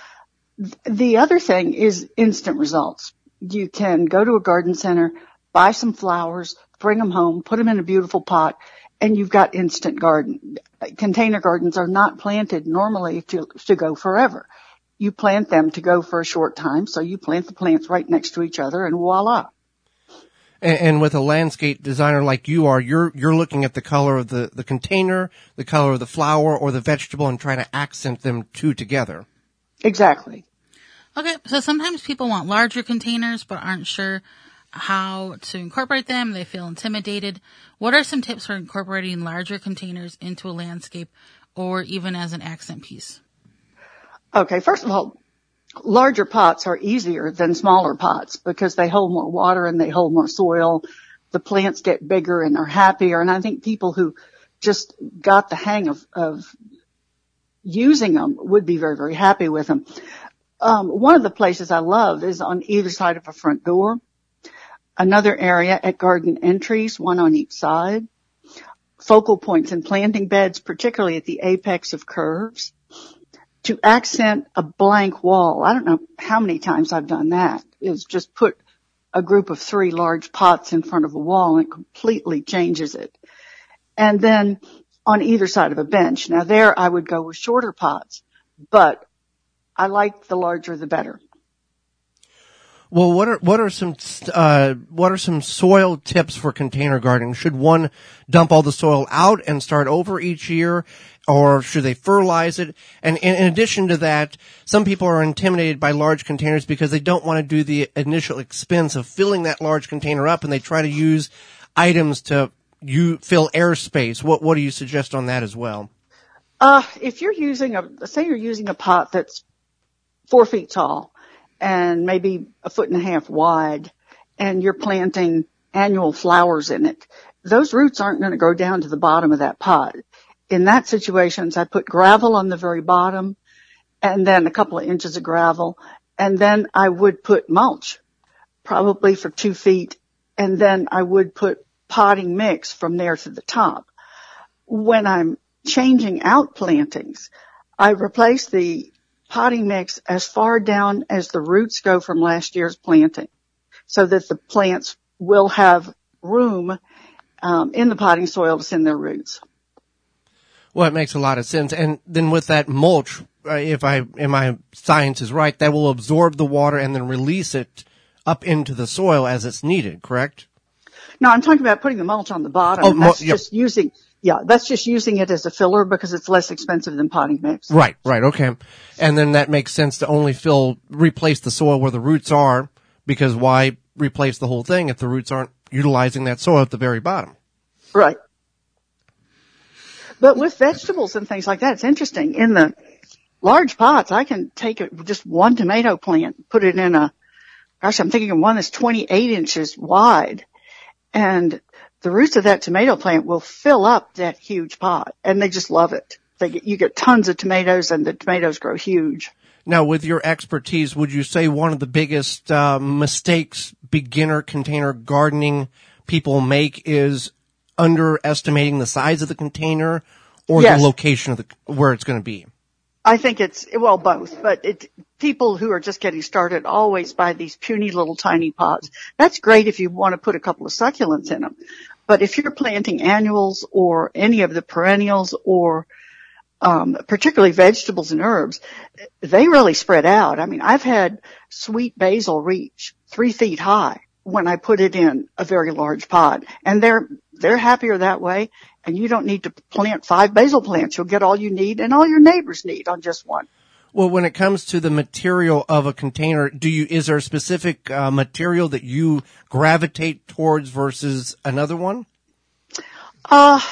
The other thing is instant results. You can go to a garden center, buy some flowers, bring them home, put them in a beautiful pot, and you've got instant garden. Container gardens are not planted normally to, to go forever. You plant them to go for a short time, so you plant the plants right next to each other, and voila. And, and with a landscape designer like you are, you're you're looking at the color of the, the container, the color of the flower, or the vegetable, and trying to accent them two together. Exactly. Okay, so sometimes people want larger containers but aren't sure how to incorporate them. They feel intimidated. What are some tips for incorporating larger containers into a landscape or even as an accent piece? Okay, first of all, larger pots are easier than smaller pots because they hold more water and they hold more soil. The plants get bigger and are happier. And I think people who just got the hang of, of using them would be very, very happy with them. Um, one of the places I love is on either side of a front door. Another area at garden entries, one on each side. Focal points in planting beds, particularly at the apex of curves. To accent a blank wall, I don't know how many times I've done that, is just put a group of three large pots in front of a wall and it completely changes it. And then on either side of a bench. Now there I would go with shorter pots, but I like the larger the better. Well, what are what are some uh what are some soil tips for container gardening? Should one dump all the soil out and start over each year, or should they fertilize it? And in, in addition to that, some people are intimidated by large containers because they don't want to do the initial expense of filling that large container up, and they try to use items to you fill airspace. What what do you suggest on that as well? Uh, if you're using a say you're using a pot that's four feet tall and maybe a foot and a half wide, and you're planting annual flowers in it, those roots aren't going to go down to the bottom of that pot. In that situations, I put gravel on the very bottom and then a couple of inches of gravel. And then I would put mulch, probably for two feet. And then I would put potting mix from there to the top. When I'm changing out plantings, I replace the potting mix as far down as the roots go from last year's planting so that the plants will have room um, in the potting soil to send their roots. Well, it makes a lot of sense. And then with that mulch, uh, if I, if my science is right, that will absorb the water and then release it up into the soil as it's needed, correct? No, I'm talking about putting the mulch on the bottom. Oh, that's mu- yep. just using, yeah, that's just using it as a filler because it's less expensive than potting mix. Right, right, okay. And then that makes sense to only fill, replace the soil where the roots are, because why replace the whole thing if the roots aren't utilizing that soil at the very bottom? Right. But with vegetables and things like that, it's interesting. In the large pots, I can take a, just one tomato plant, put it in a, gosh, I'm thinking of one that's twenty-eight inches wide. And the roots of that tomato plant will fill up that huge pot. And they just love it. They get, you get tons of tomatoes and the tomatoes grow huge. Now, with your expertise, would you say one of the biggest uh, mistakes beginner container gardening people make is underestimating the size of the container or Yes. the location of the where it's going to be? I think it's, well, both, but it, people who are just getting started always buy these puny little tiny pots. That's great if you want to put a couple of succulents in them. But if you're planting annuals or any of the perennials or um particularly vegetables and herbs, they really spread out. I mean, I've had sweet basil reach three feet high when I put it in a very large pot. And they're, they're happier that way. And you don't need to plant five basil plants. You'll get all you need and all your neighbors need on just one. Well, when it comes to the material of a container, do you, is there a specific uh, material that you gravitate towards versus another one? Uh,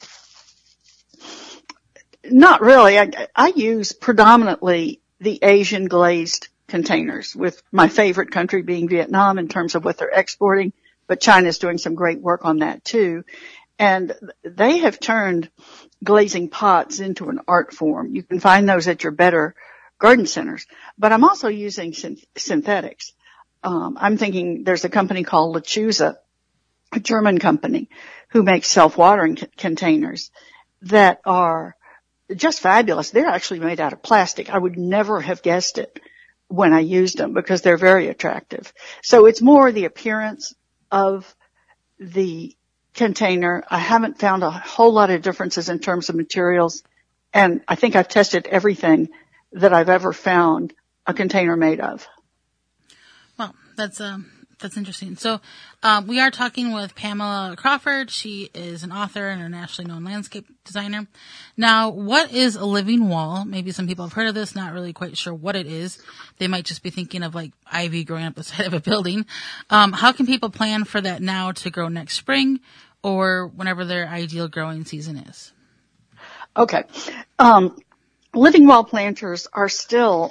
not really. I, I use predominantly the Asian glazed containers, with my favorite country being Vietnam in terms of what they're exporting, but China's doing some great work on that too. And they have turned glazing pots into an art form. You can find those at your better garden centers. But I'm also using synth- synthetics. Um, I'm thinking there's a company called Lechuza, a German company, who makes self-watering c- containers that are just fabulous. They're actually made out of plastic. I would never have guessed it when I used them because they're very attractive. So it's more the appearance of the container. I haven't found a whole lot of differences in terms of materials, and I think I've tested everything that I've ever found a container made of. Well, that's um that's interesting. So um, we are talking with Pamela Crawford. She is an author and a nationally known landscape designer. Now, what is a living wall? Maybe some people have heard of this, not really quite sure what it is. They might just be thinking of like ivy growing up the side of a building. Um, how can people plan for that now to grow next spring or whenever their ideal growing season is? Okay. Um, living wall planters are still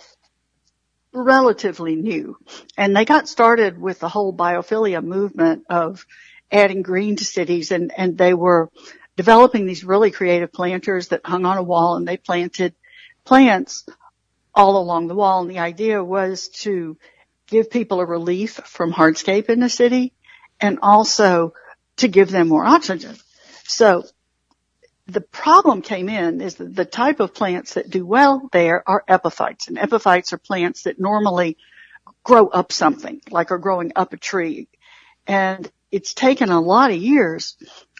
relatively new, and they got started with the whole biophilia movement of adding green to cities, and, and they were developing these really creative planters that hung on a wall, and they planted plants all along the wall. And the idea was to give people a relief from hardscape in the city and also to give them more oxygen. So the problem came in is that the type of plants that do well there are epiphytes. And epiphytes are plants that normally grow up something, like are growing up a tree. And it's taken a lot of years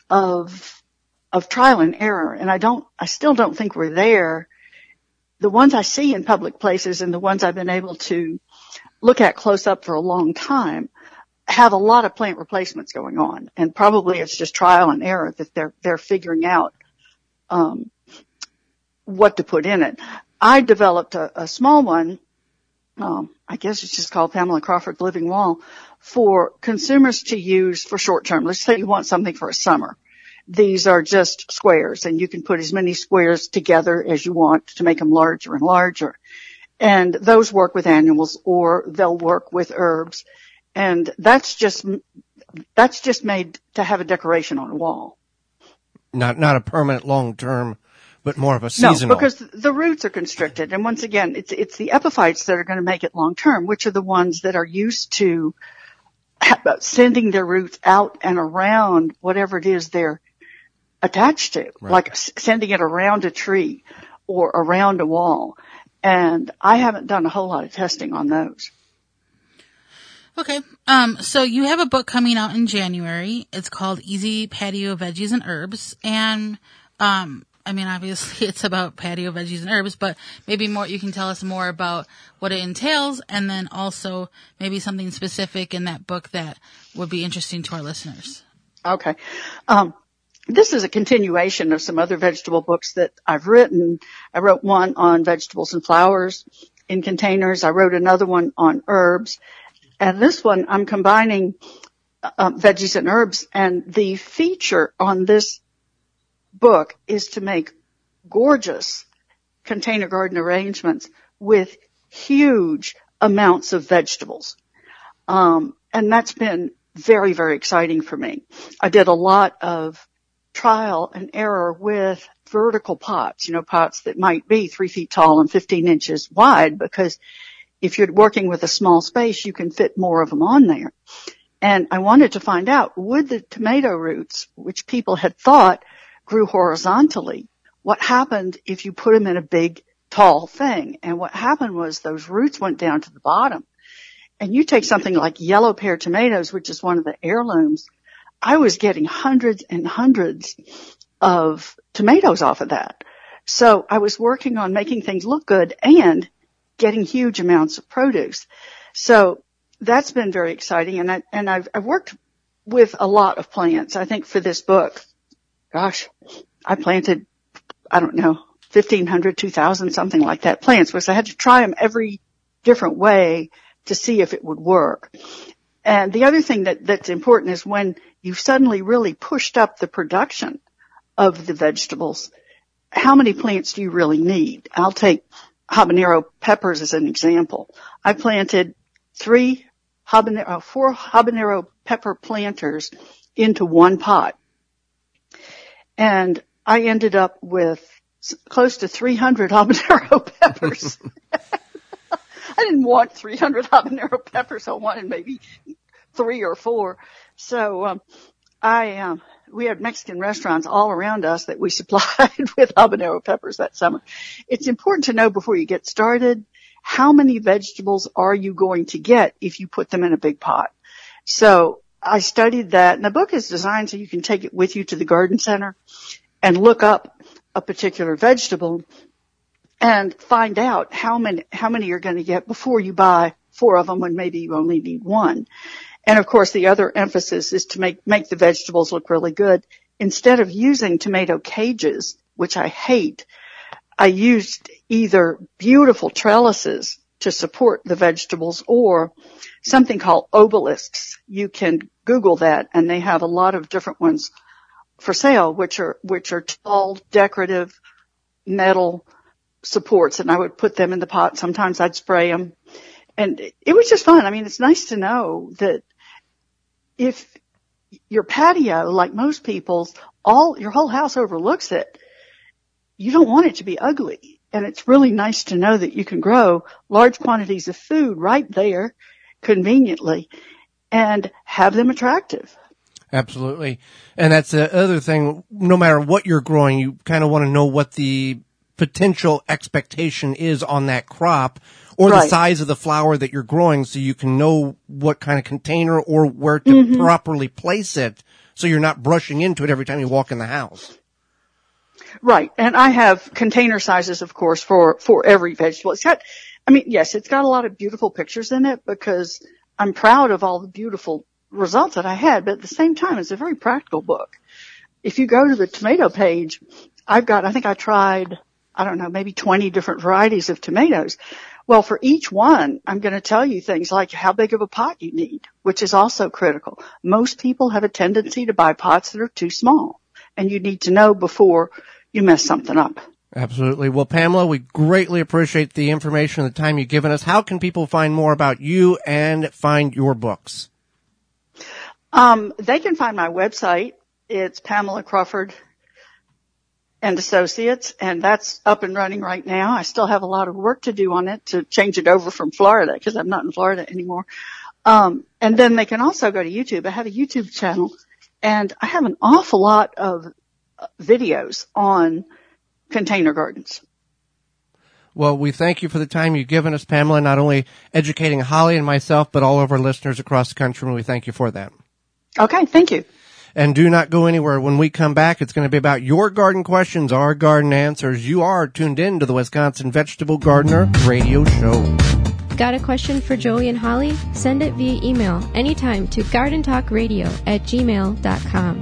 of, of trial and error. And I don't, I still don't think we're there. The ones I see in public places and the ones I've been able to look at close up for a long time have a lot of plant replacements going on. And probably it's just trial and error that they're, they're figuring out um what to put in it. I developed a, a small one, um, I guess it's just called Pamela Crawford Living Wall, for consumers to use for short term. Let's say you want something for a summer. These are just squares, and you can put as many squares together as you want to make them larger and larger. And those work with annuals, or they'll work with herbs. And that's just that's just made to have a decoration on a wall. Not, not a permanent long-term, but more of a seasonal. No, because the roots are constricted. And once again, it's, it's the epiphytes that are going to make it long-term, which are the ones that are used to sending their roots out and around whatever it is they're attached to, right. Like sending it around a tree or around a wall. And I haven't done a whole lot of testing on those. Okay. Um, so you have a book coming out in January. It's called Easy Patio Veggies and Herbs. And, um, I mean, obviously it's about patio veggies and herbs, but maybe more, you can tell us more about what it entails, and then also maybe something specific in that book that would be interesting to our listeners. Okay. Um, this is a continuation of some other vegetable books that I've written. I wrote one on vegetables and flowers in containers. I wrote another one on herbs. And this one, I'm combining uh, veggies and herbs. And the feature on this book is to make gorgeous container garden arrangements with huge amounts of vegetables. Um, and that's been very, very exciting for me. I did a lot of trial and error with vertical pots, you know, pots that might be three feet tall and fifteen inches wide, because if you're working with a small space, you can fit more of them on there. And I wanted to find out, would the tomato roots, which people had thought grew horizontally, what happened if you put them in a big, tall thing? And what happened was those roots went down to the bottom. And you take something like yellow pear tomatoes, which is one of the heirlooms, I was getting hundreds and hundreds of tomatoes off of that. So I was working on making things look good and getting huge amounts of produce. So that's been very exciting. And I, and I've, I've worked with a lot of plants. I think for this book, gosh, I planted, I don't know, fifteen hundred, two thousand, something like that plants, because I had to try them every different way to see if it would work. And the other thing that, that's important is when you've suddenly really pushed up the production of the vegetables, how many plants do you really need? I'll take habanero peppers as an example. I planted three habanero, four habanero pepper planters into one pot. And I ended up with close to three hundred habanero peppers. I didn't want three hundred habanero peppers. I wanted maybe three or four. So, um, I, um, we had Mexican restaurants all around us that we supplied with habanero peppers that summer. It's important to know before you get started, how many vegetables are you going to get if you put them in a big pot? So I studied that, and the book is designed so you can take it with you to the garden center and look up a particular vegetable and find out how many, how many you're going to get before you buy four of them when maybe you only need one. And of course, the other emphasis is to make, make the vegetables look really good. Instead of using tomato cages, which I hate, I used either beautiful trellises to support the vegetables or something called obelisks. You can Google that, and they have a lot of different ones for sale, which are, which are tall, decorative metal supports, and I would put them in the pot. Sometimes I'd spray them. And it was just fun. I mean, it's nice to know that if your patio, like most people's, all, your whole house overlooks it, you don't want it to be ugly. And it's really nice to know that you can grow large quantities of food right there conveniently and have them attractive. Absolutely. And that's the other thing. No matter what you're growing, you kind of want to know what the potential expectation is on that crop or right. the size of the flower that you're growing, so you can know what kind of container or where to mm-hmm. properly place it, so you're not brushing into it every time you walk in the house. Right. And I have container sizes, of course, for, for every vegetable. It's got, I mean, yes, it's got a lot of beautiful pictures in it because I'm proud of all the beautiful results that I had, but at the same time, it's a very practical book. If you go to the tomato page, I've got, I think I tried, I don't know, maybe twenty different varieties of tomatoes. Well, for each one, I'm going to tell you things like how big of a pot you need, which is also critical. Most people have a tendency to buy pots that are too small, and you need to know before you mess something up. Absolutely. Well, Pamela, we greatly appreciate the information and the time you've given us. How can people find more about you and find your books? Um, they can find my website. It's Pamela Crawford and Associates, and that's up and running right now. I still have a lot of work to do on it to change it over from Florida because I'm not in Florida anymore. Um, and then they can also go to YouTube. I have a YouTube channel, and I have an awful lot of videos on container gardens. Well, we thank you for the time you've given us, Pamela, not only educating Holly and myself, but all of our listeners across the country, and we thank you for that. Okay, thank you. And do not go anywhere. When we come back, it's going to be about your garden questions, our garden answers. You are tuned in to the Wisconsin Vegetable Gardener Radio Show. Got a question for Joey and Holly? Send it via email anytime to garden talk radio at gmail dot com.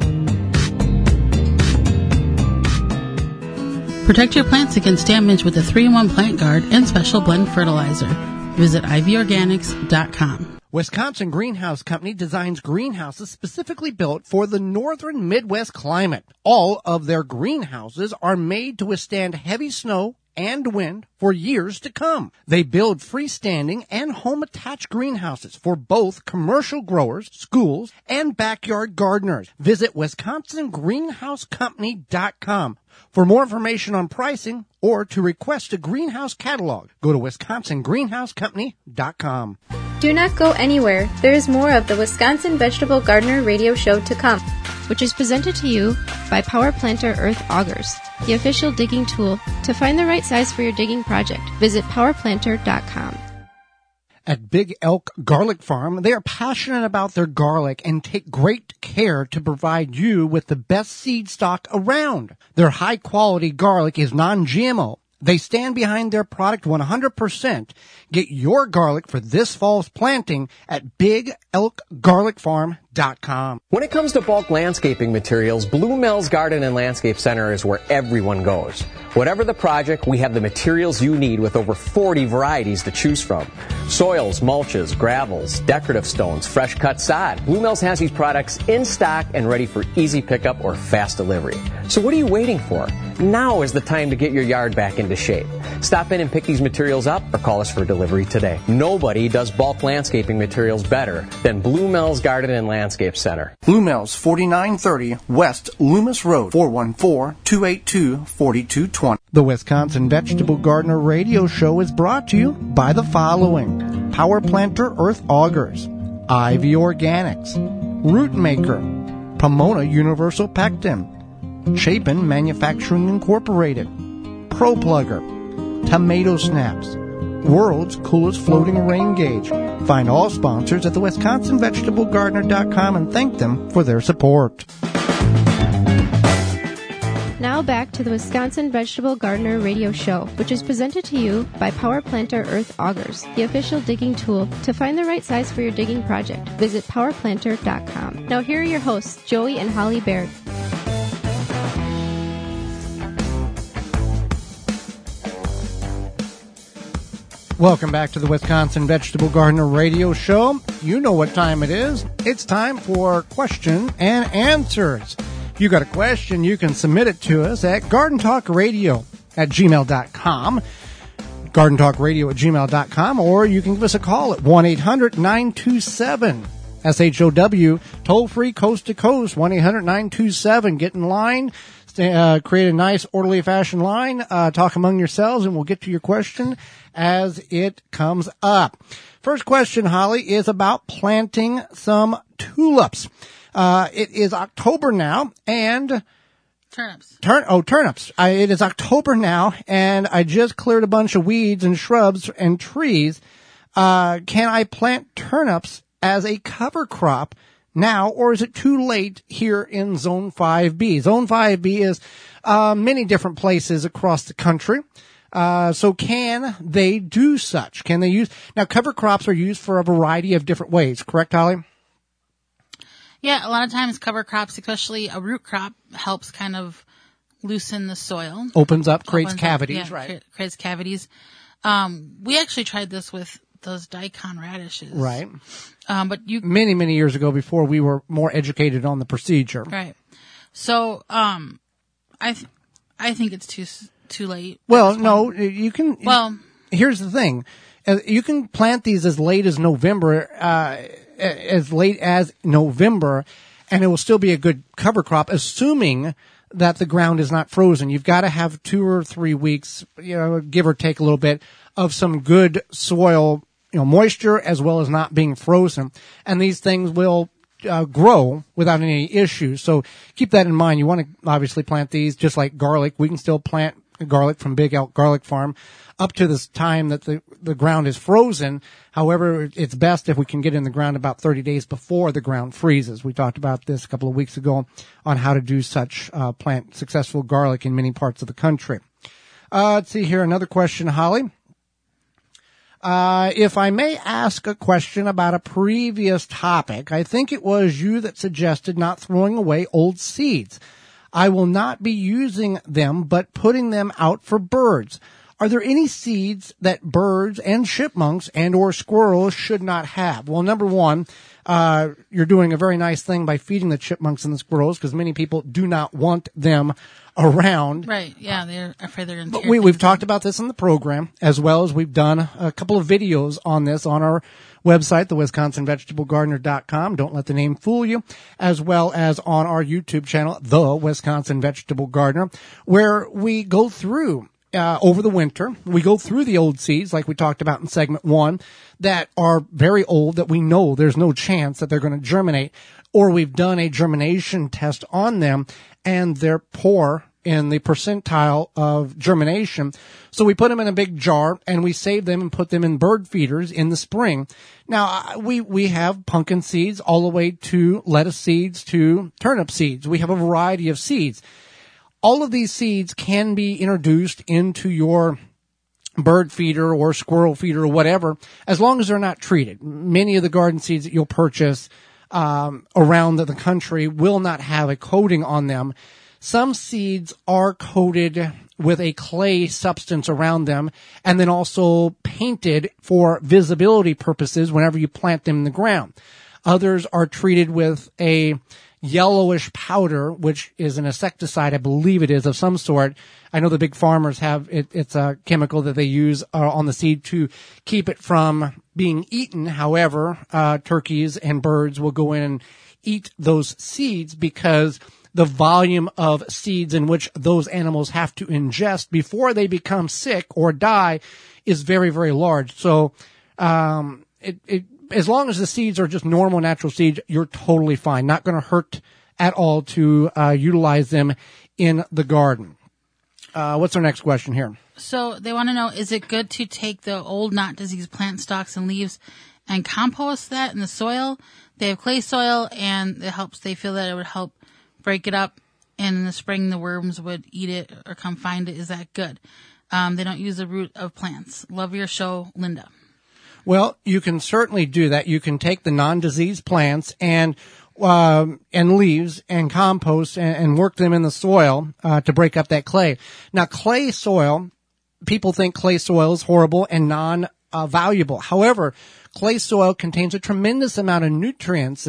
Protect your plants against damage with a three in one plant guard and special blend fertilizer. Visit ivy organics dot com. Wisconsin Greenhouse Company designs greenhouses specifically built for the northern Midwest climate. All of their greenhouses are made to withstand heavy snow and wind for years to come. They build freestanding and home-attached greenhouses for both commercial growers, schools, and backyard gardeners. Visit wisconsin greenhouse company dot com. For more information on pricing or to request a greenhouse catalog, go to wisconsin greenhouse company dot com. Do not go anywhere. There is more of the Wisconsin Vegetable Gardener Radio Show to come, which is presented to you by Power Planter Earth Augers, the official digging tool. To find the right size for your digging project, visit power planter dot com. At Big Elk Garlic Farm, they are passionate about their garlic and take great care to provide you with the best seed stock around. Their high-quality garlic is non-G M O. They stand behind their product one hundred percent. Get your garlic for this fall's planting at big elk garlic farm dot com. When it comes to bulk landscaping materials, Blue Mills Garden and Landscape Center is where everyone goes. Whatever the project, we have the materials you need with over forty varieties to choose from. Soils, mulches, gravels, decorative stones, fresh cut sod. Blue Mills has these products in stock and ready for easy pickup or fast delivery. So what are you waiting for? Now is the time to get your yard back into shape. Stop in and pick these materials up or call us for delivery today. Nobody does bulk landscaping materials better than Blue Mills Garden and Landscape Center. Blue Mills, forty-nine thirty West Loomis Road, four one four, two eight two, four two two zero. The Wisconsin Vegetable Gardener Radio Show is brought to you by the following: Power Planter Earth Augers, Ivy Organics, Root Maker, Pomona Universal Pectin, Chapin Manufacturing Incorporated, Pro Plugger, Tomato Snaps, World's Coolest Floating Rain Gauge. Find all sponsors at the wisconsin vegetable gardener dot com and thank them for their support. Now back to the Wisconsin Vegetable Gardener Radio Show, which is presented to you by Power Planter Earth Augers, the official digging tool. To find the right size for your digging project, visit power planter dot com. Now here are your hosts, Joey and Holly Baird. Welcome back to the Wisconsin Vegetable Gardener Radio Show. You know what time it is. It's time for question and answers. If you got a question, you can submit it to us at garden talk radio at gmail dot com, garden talk radio at gmail dot com, or you can give us a call at one eight hundred nine two seven S H O W, toll free coast to coast, one eight hundred nine two seven. Get in line. Uh, create a nice orderly fashion line, uh, talk among yourselves, and we'll get to your question as it comes up. First question, Holly, is about planting some tulips. Uh, it is October now, and turnips. Turn oh turnips. I, it is October now, and I just cleared a bunch of weeds and shrubs and trees. Uh, can I plant turnips as a cover crop now, or is it too late here in Zone five B? Zone five B is uh, many different places across the country. Uh, so can they do such? Can they use... Now, cover crops are used for a variety of different ways, correct, Holly? Yeah, a lot of times cover crops, especially a root crop, helps kind of loosen the soil. Opens up, creates Opens cavities, up, yeah, right? Creates cavities. Um, we actually tried this with those daikon radishes. Right. Um, but you many, many years ago, before we were more educated on the procedure. Right. So, um, I, th- I think it's too, too late. Well, no, you can, well, here's the thing. You can plant these as late as November, uh, as late as November, and it will still be a good cover crop, assuming that the ground is not frozen. You've got to have two or three weeks, you know, give or take a little bit, of some good soil, you know, moisture as well as not being frozen. And these things will uh, grow without any issues. So keep that in mind. You want to obviously plant these just like garlic. We can still plant garlic from Big Elk Garlic Farm up to this time that the, the ground is frozen. However, it's best if we can get in the ground about thirty days before the ground freezes. We talked about this a couple of weeks ago on how to do such, uh, plant successful garlic in many parts of the country. Uh, let's see here. Another question, Holly. Uh, if I may ask a question about a previous topic, I think it was you that suggested not throwing away old seeds. I will not be using them, but putting them out for birds. Are there any seeds that birds and chipmunks and or squirrels should not have? Well, number one, uh, you're doing a very nice thing by feeding the chipmunks and the squirrels, because many people do not want them around. Right. Yeah. They're afraid they're going to But tear we, we've things talked up. about this in the program, as well as we've done a couple of videos on this on our website, the wisconsin vegetable gardener dot com. Don't let the name fool you. As well as on our YouTube channel, The Wisconsin Vegetable Gardener, where we go through Uh, over the winter, we go through the old seeds, like we talked about in segment one, that are very old, that we know there's no chance that they're going to germinate, or we've done a germination test on them, and they're poor in the percentile of germination. So we put them in a big jar, and we save them and put them in bird feeders in the spring. Now, we, we have pumpkin seeds all the way to lettuce seeds to turnip seeds. We have a variety of seeds. All of these seeds can be introduced into your bird feeder or squirrel feeder or whatever, as long as they're not treated. Many of the garden seeds that you'll purchase um, around the, the country will not have a coating on them. Some seeds are coated with a clay substance around them and then also painted for visibility purposes whenever you plant them in the ground. Others are treated with a yellowish powder, which is an insecticide, I believe it is, of some sort. I know the big farmers have it. It's a chemical that they use uh, on the seed to keep it from being eaten. However, uh, turkeys and birds will go in and eat those seeds because the volume of seeds in which those animals have to ingest before they become sick or die is very, very large. So, um, it, it, as long as the seeds are just normal natural seeds, you're totally fine. Not going to hurt at all to uh, utilize them in the garden. Uh, what's our next question here? So they want to know, is it good to take the old not diseased plant stalks and leaves and compost that in the soil? They have clay soil, and it helps. They feel that it would help break it up, and in the spring the worms would eat it or come find it. Is that good? Um, they don't use the root of plants. Love your show, Linda. Well, you can certainly do that. You can take the non-diseased plants and um, and leaves and compost and, and work them in the soil uh, to break up that clay. Now, clay soil, people think clay soil is horrible and non-valuable. However, clay soil contains a tremendous amount of nutrients,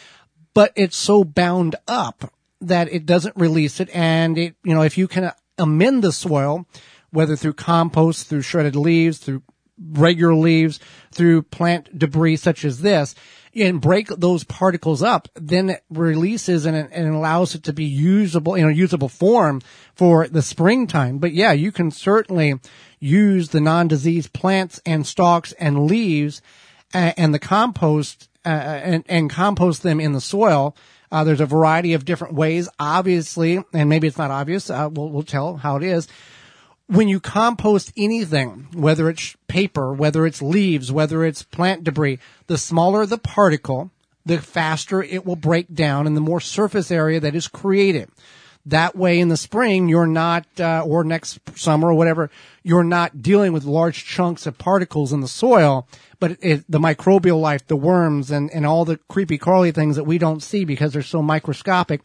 but it's so bound up that it doesn't release it. And it, you know, if you can amend the soil, whether through compost, through shredded leaves, through regular leaves, through plant debris such as this, and break those particles up, then it releases and it, and it allows it to be usable in a usable form for the springtime. But yeah, you can certainly use the non-diseased plants and stalks and leaves uh, and the compost uh, and, and compost them in the soil. Uh, there's a variety of different ways, obviously, and maybe it's not obvious. Uh, we'll, we'll tell how it is. When you compost anything, whether it's paper, whether it's leaves, whether it's plant debris, the smaller the particle, the faster it will break down and the more surface area that is created. That way in the spring, you're not, uh, or next summer or whatever, you're not dealing with large chunks of particles in the soil, but it, it, the microbial life, the worms and, and all the creepy crawly things that we don't see because they're so microscopic,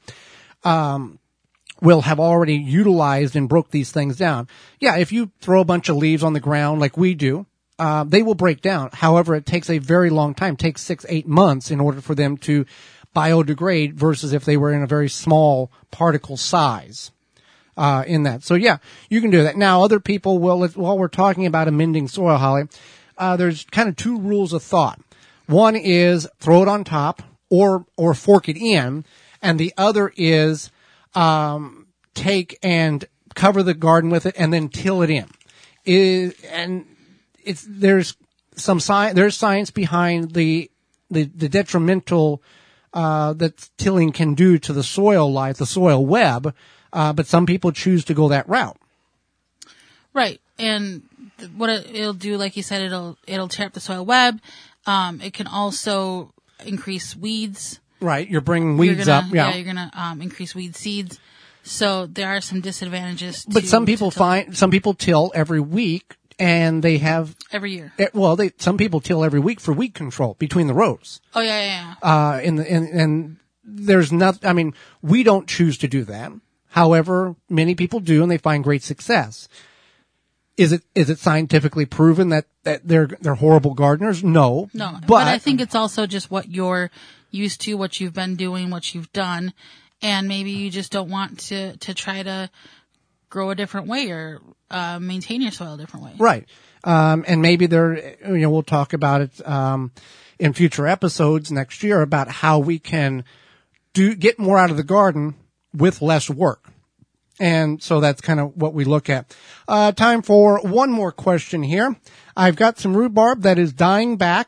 um, will have already utilized and broke these things down. Yeah, if you throw a bunch of leaves on the ground like we do, uh, they will break down. However, it takes a very long time. It takes six, eight months in order for them to biodegrade versus if they were in a very small particle size, uh, in that. So yeah, you can do that. Now, other people will, while we're talking about amending soil, Holly, uh, there's kind of two rules of thought. One is throw it on top or, or fork it in. And the other is, um, take and cover the garden with it and then till it in. It, and it's, there's some science, there's science behind the, the, the detrimental, uh, that tilling can do to the soil life, the soil web. Uh, but some people choose to go that route. Right. And what it, it'll do, like you said, it'll, it'll tear up the soil web. Um, it can also increase weeds. Right. You're bringing weeds gonna, up. Yeah. yeah. You're going to, um, increase weed seeds. So there are some disadvantages. To, but some people to till. find, some people till every week and they have. Every year. It, well, they, some people till every week for weed control between the rows. Oh, yeah, yeah, yeah. Uh, in the, and, and there's not, I mean, we don't choose to do that. However, many people do, and they find great success. Is it is it scientifically proven that, that they're they're horrible gardeners? No, no. But, but I think it's also just what you're used to, what you've been doing, what you've done, and maybe you just don't want to to try to grow a different way or uh, maintain your soil a different way. Right, um, and maybe there, you know, we'll talk about it um, in future episodes next year about how we can do get more out of the garden with less work. And so that's kind of what we look at. Uh, time for one more question here. I've got some rhubarb that is dying back.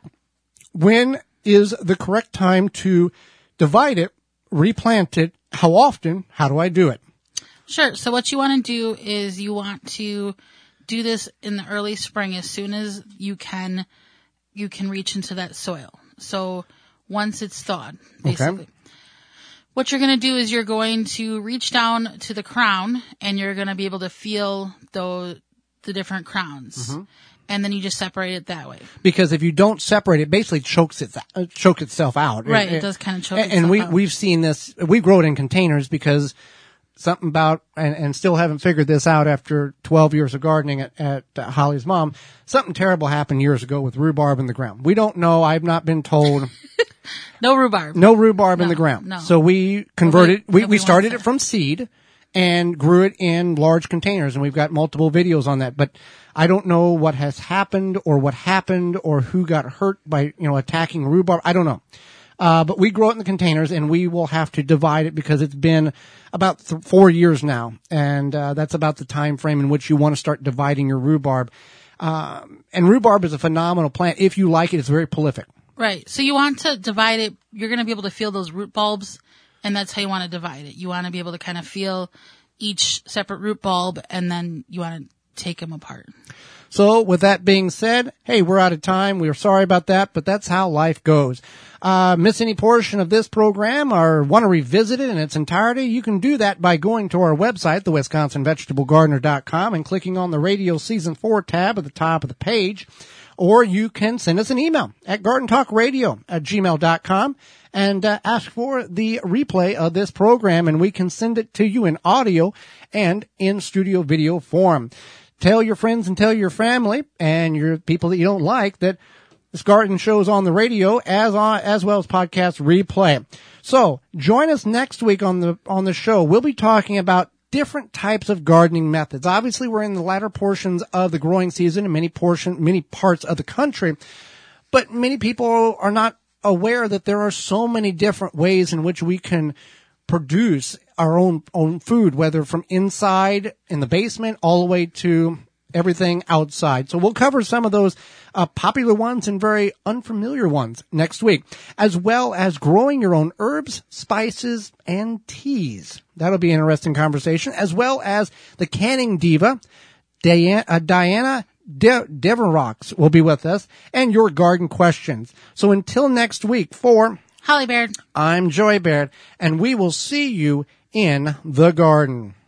When is the correct time to divide it, replant it? How often? How do I do it? Sure. So what you want to do is you want to do this in the early spring as soon as you can, you can reach into that soil. So once it's thawed, basically. Okay. What you're going to do is you're going to reach down to the crown and you're going to be able to feel the, the different crowns. Mm-hmm. And then you just separate it that way. Because if you don't separate it, basically chokes it, uh, choke itself out. Right. It, it does kind of choke and, itself and we, out. And we've seen this, we grow it in containers because something about, and, and still haven't figured this out after twelve years of gardening at, at uh, Holly's mom. Something terrible happened years ago with rhubarb in the ground. We don't know. I've not been told. No rhubarb. No rhubarb no, in the ground. No. So we converted, Nobody, we, we started it from seed and grew it in large containers, and we've got multiple videos on that. But I don't know what has happened or what happened or who got hurt by, you know, attacking rhubarb. I don't know. Uh, but we grow it in the containers, and we will have to divide it because it's been about th- four years now, and uh, that's about the time frame in which you want to start dividing your rhubarb. Um, and rhubarb is a phenomenal plant. If you like it, it's very prolific. Right. So you want to divide it. You're going to be able to feel those root bulbs, and that's how you want to divide it. You want to be able to kind of feel each separate root bulb, and then you want to take them apart. So with that being said, hey, we're out of time. We're sorry about that, but that's how life goes. Uh, miss any portion of this program or want to revisit it in its entirety, you can do that by going to our website, the wisconsin vegetable gardener dot com, and clicking on the Radio Season four tab at the top of the page. Or you can send us an email at garden talk radio at gmail dot com and uh, ask for the replay of this program, and we can send it to you in audio and in studio video form. Tell your friends and tell your family and your people that you don't like that this garden show's on the radio as on, as well as podcast replay. So join us next week on the on the show. We'll be talking about different types of gardening methods. Obviously, we're in the latter portions of the growing season in many portion many parts of the country, but many people are not aware that there are so many different ways in which we can produce our own own food, whether from inside in the basement all the way to everything outside. So we'll cover some of those uh, popular ones and very unfamiliar ones next week, as well as growing your own herbs, spices, and teas. That'll be an interesting conversation, as well as the canning diva, Diana, uh, Diana De- Deverox will be with us, and your garden questions. So until next week, for Holly Baird, I'm Joy Baird, and we will see you in the garden.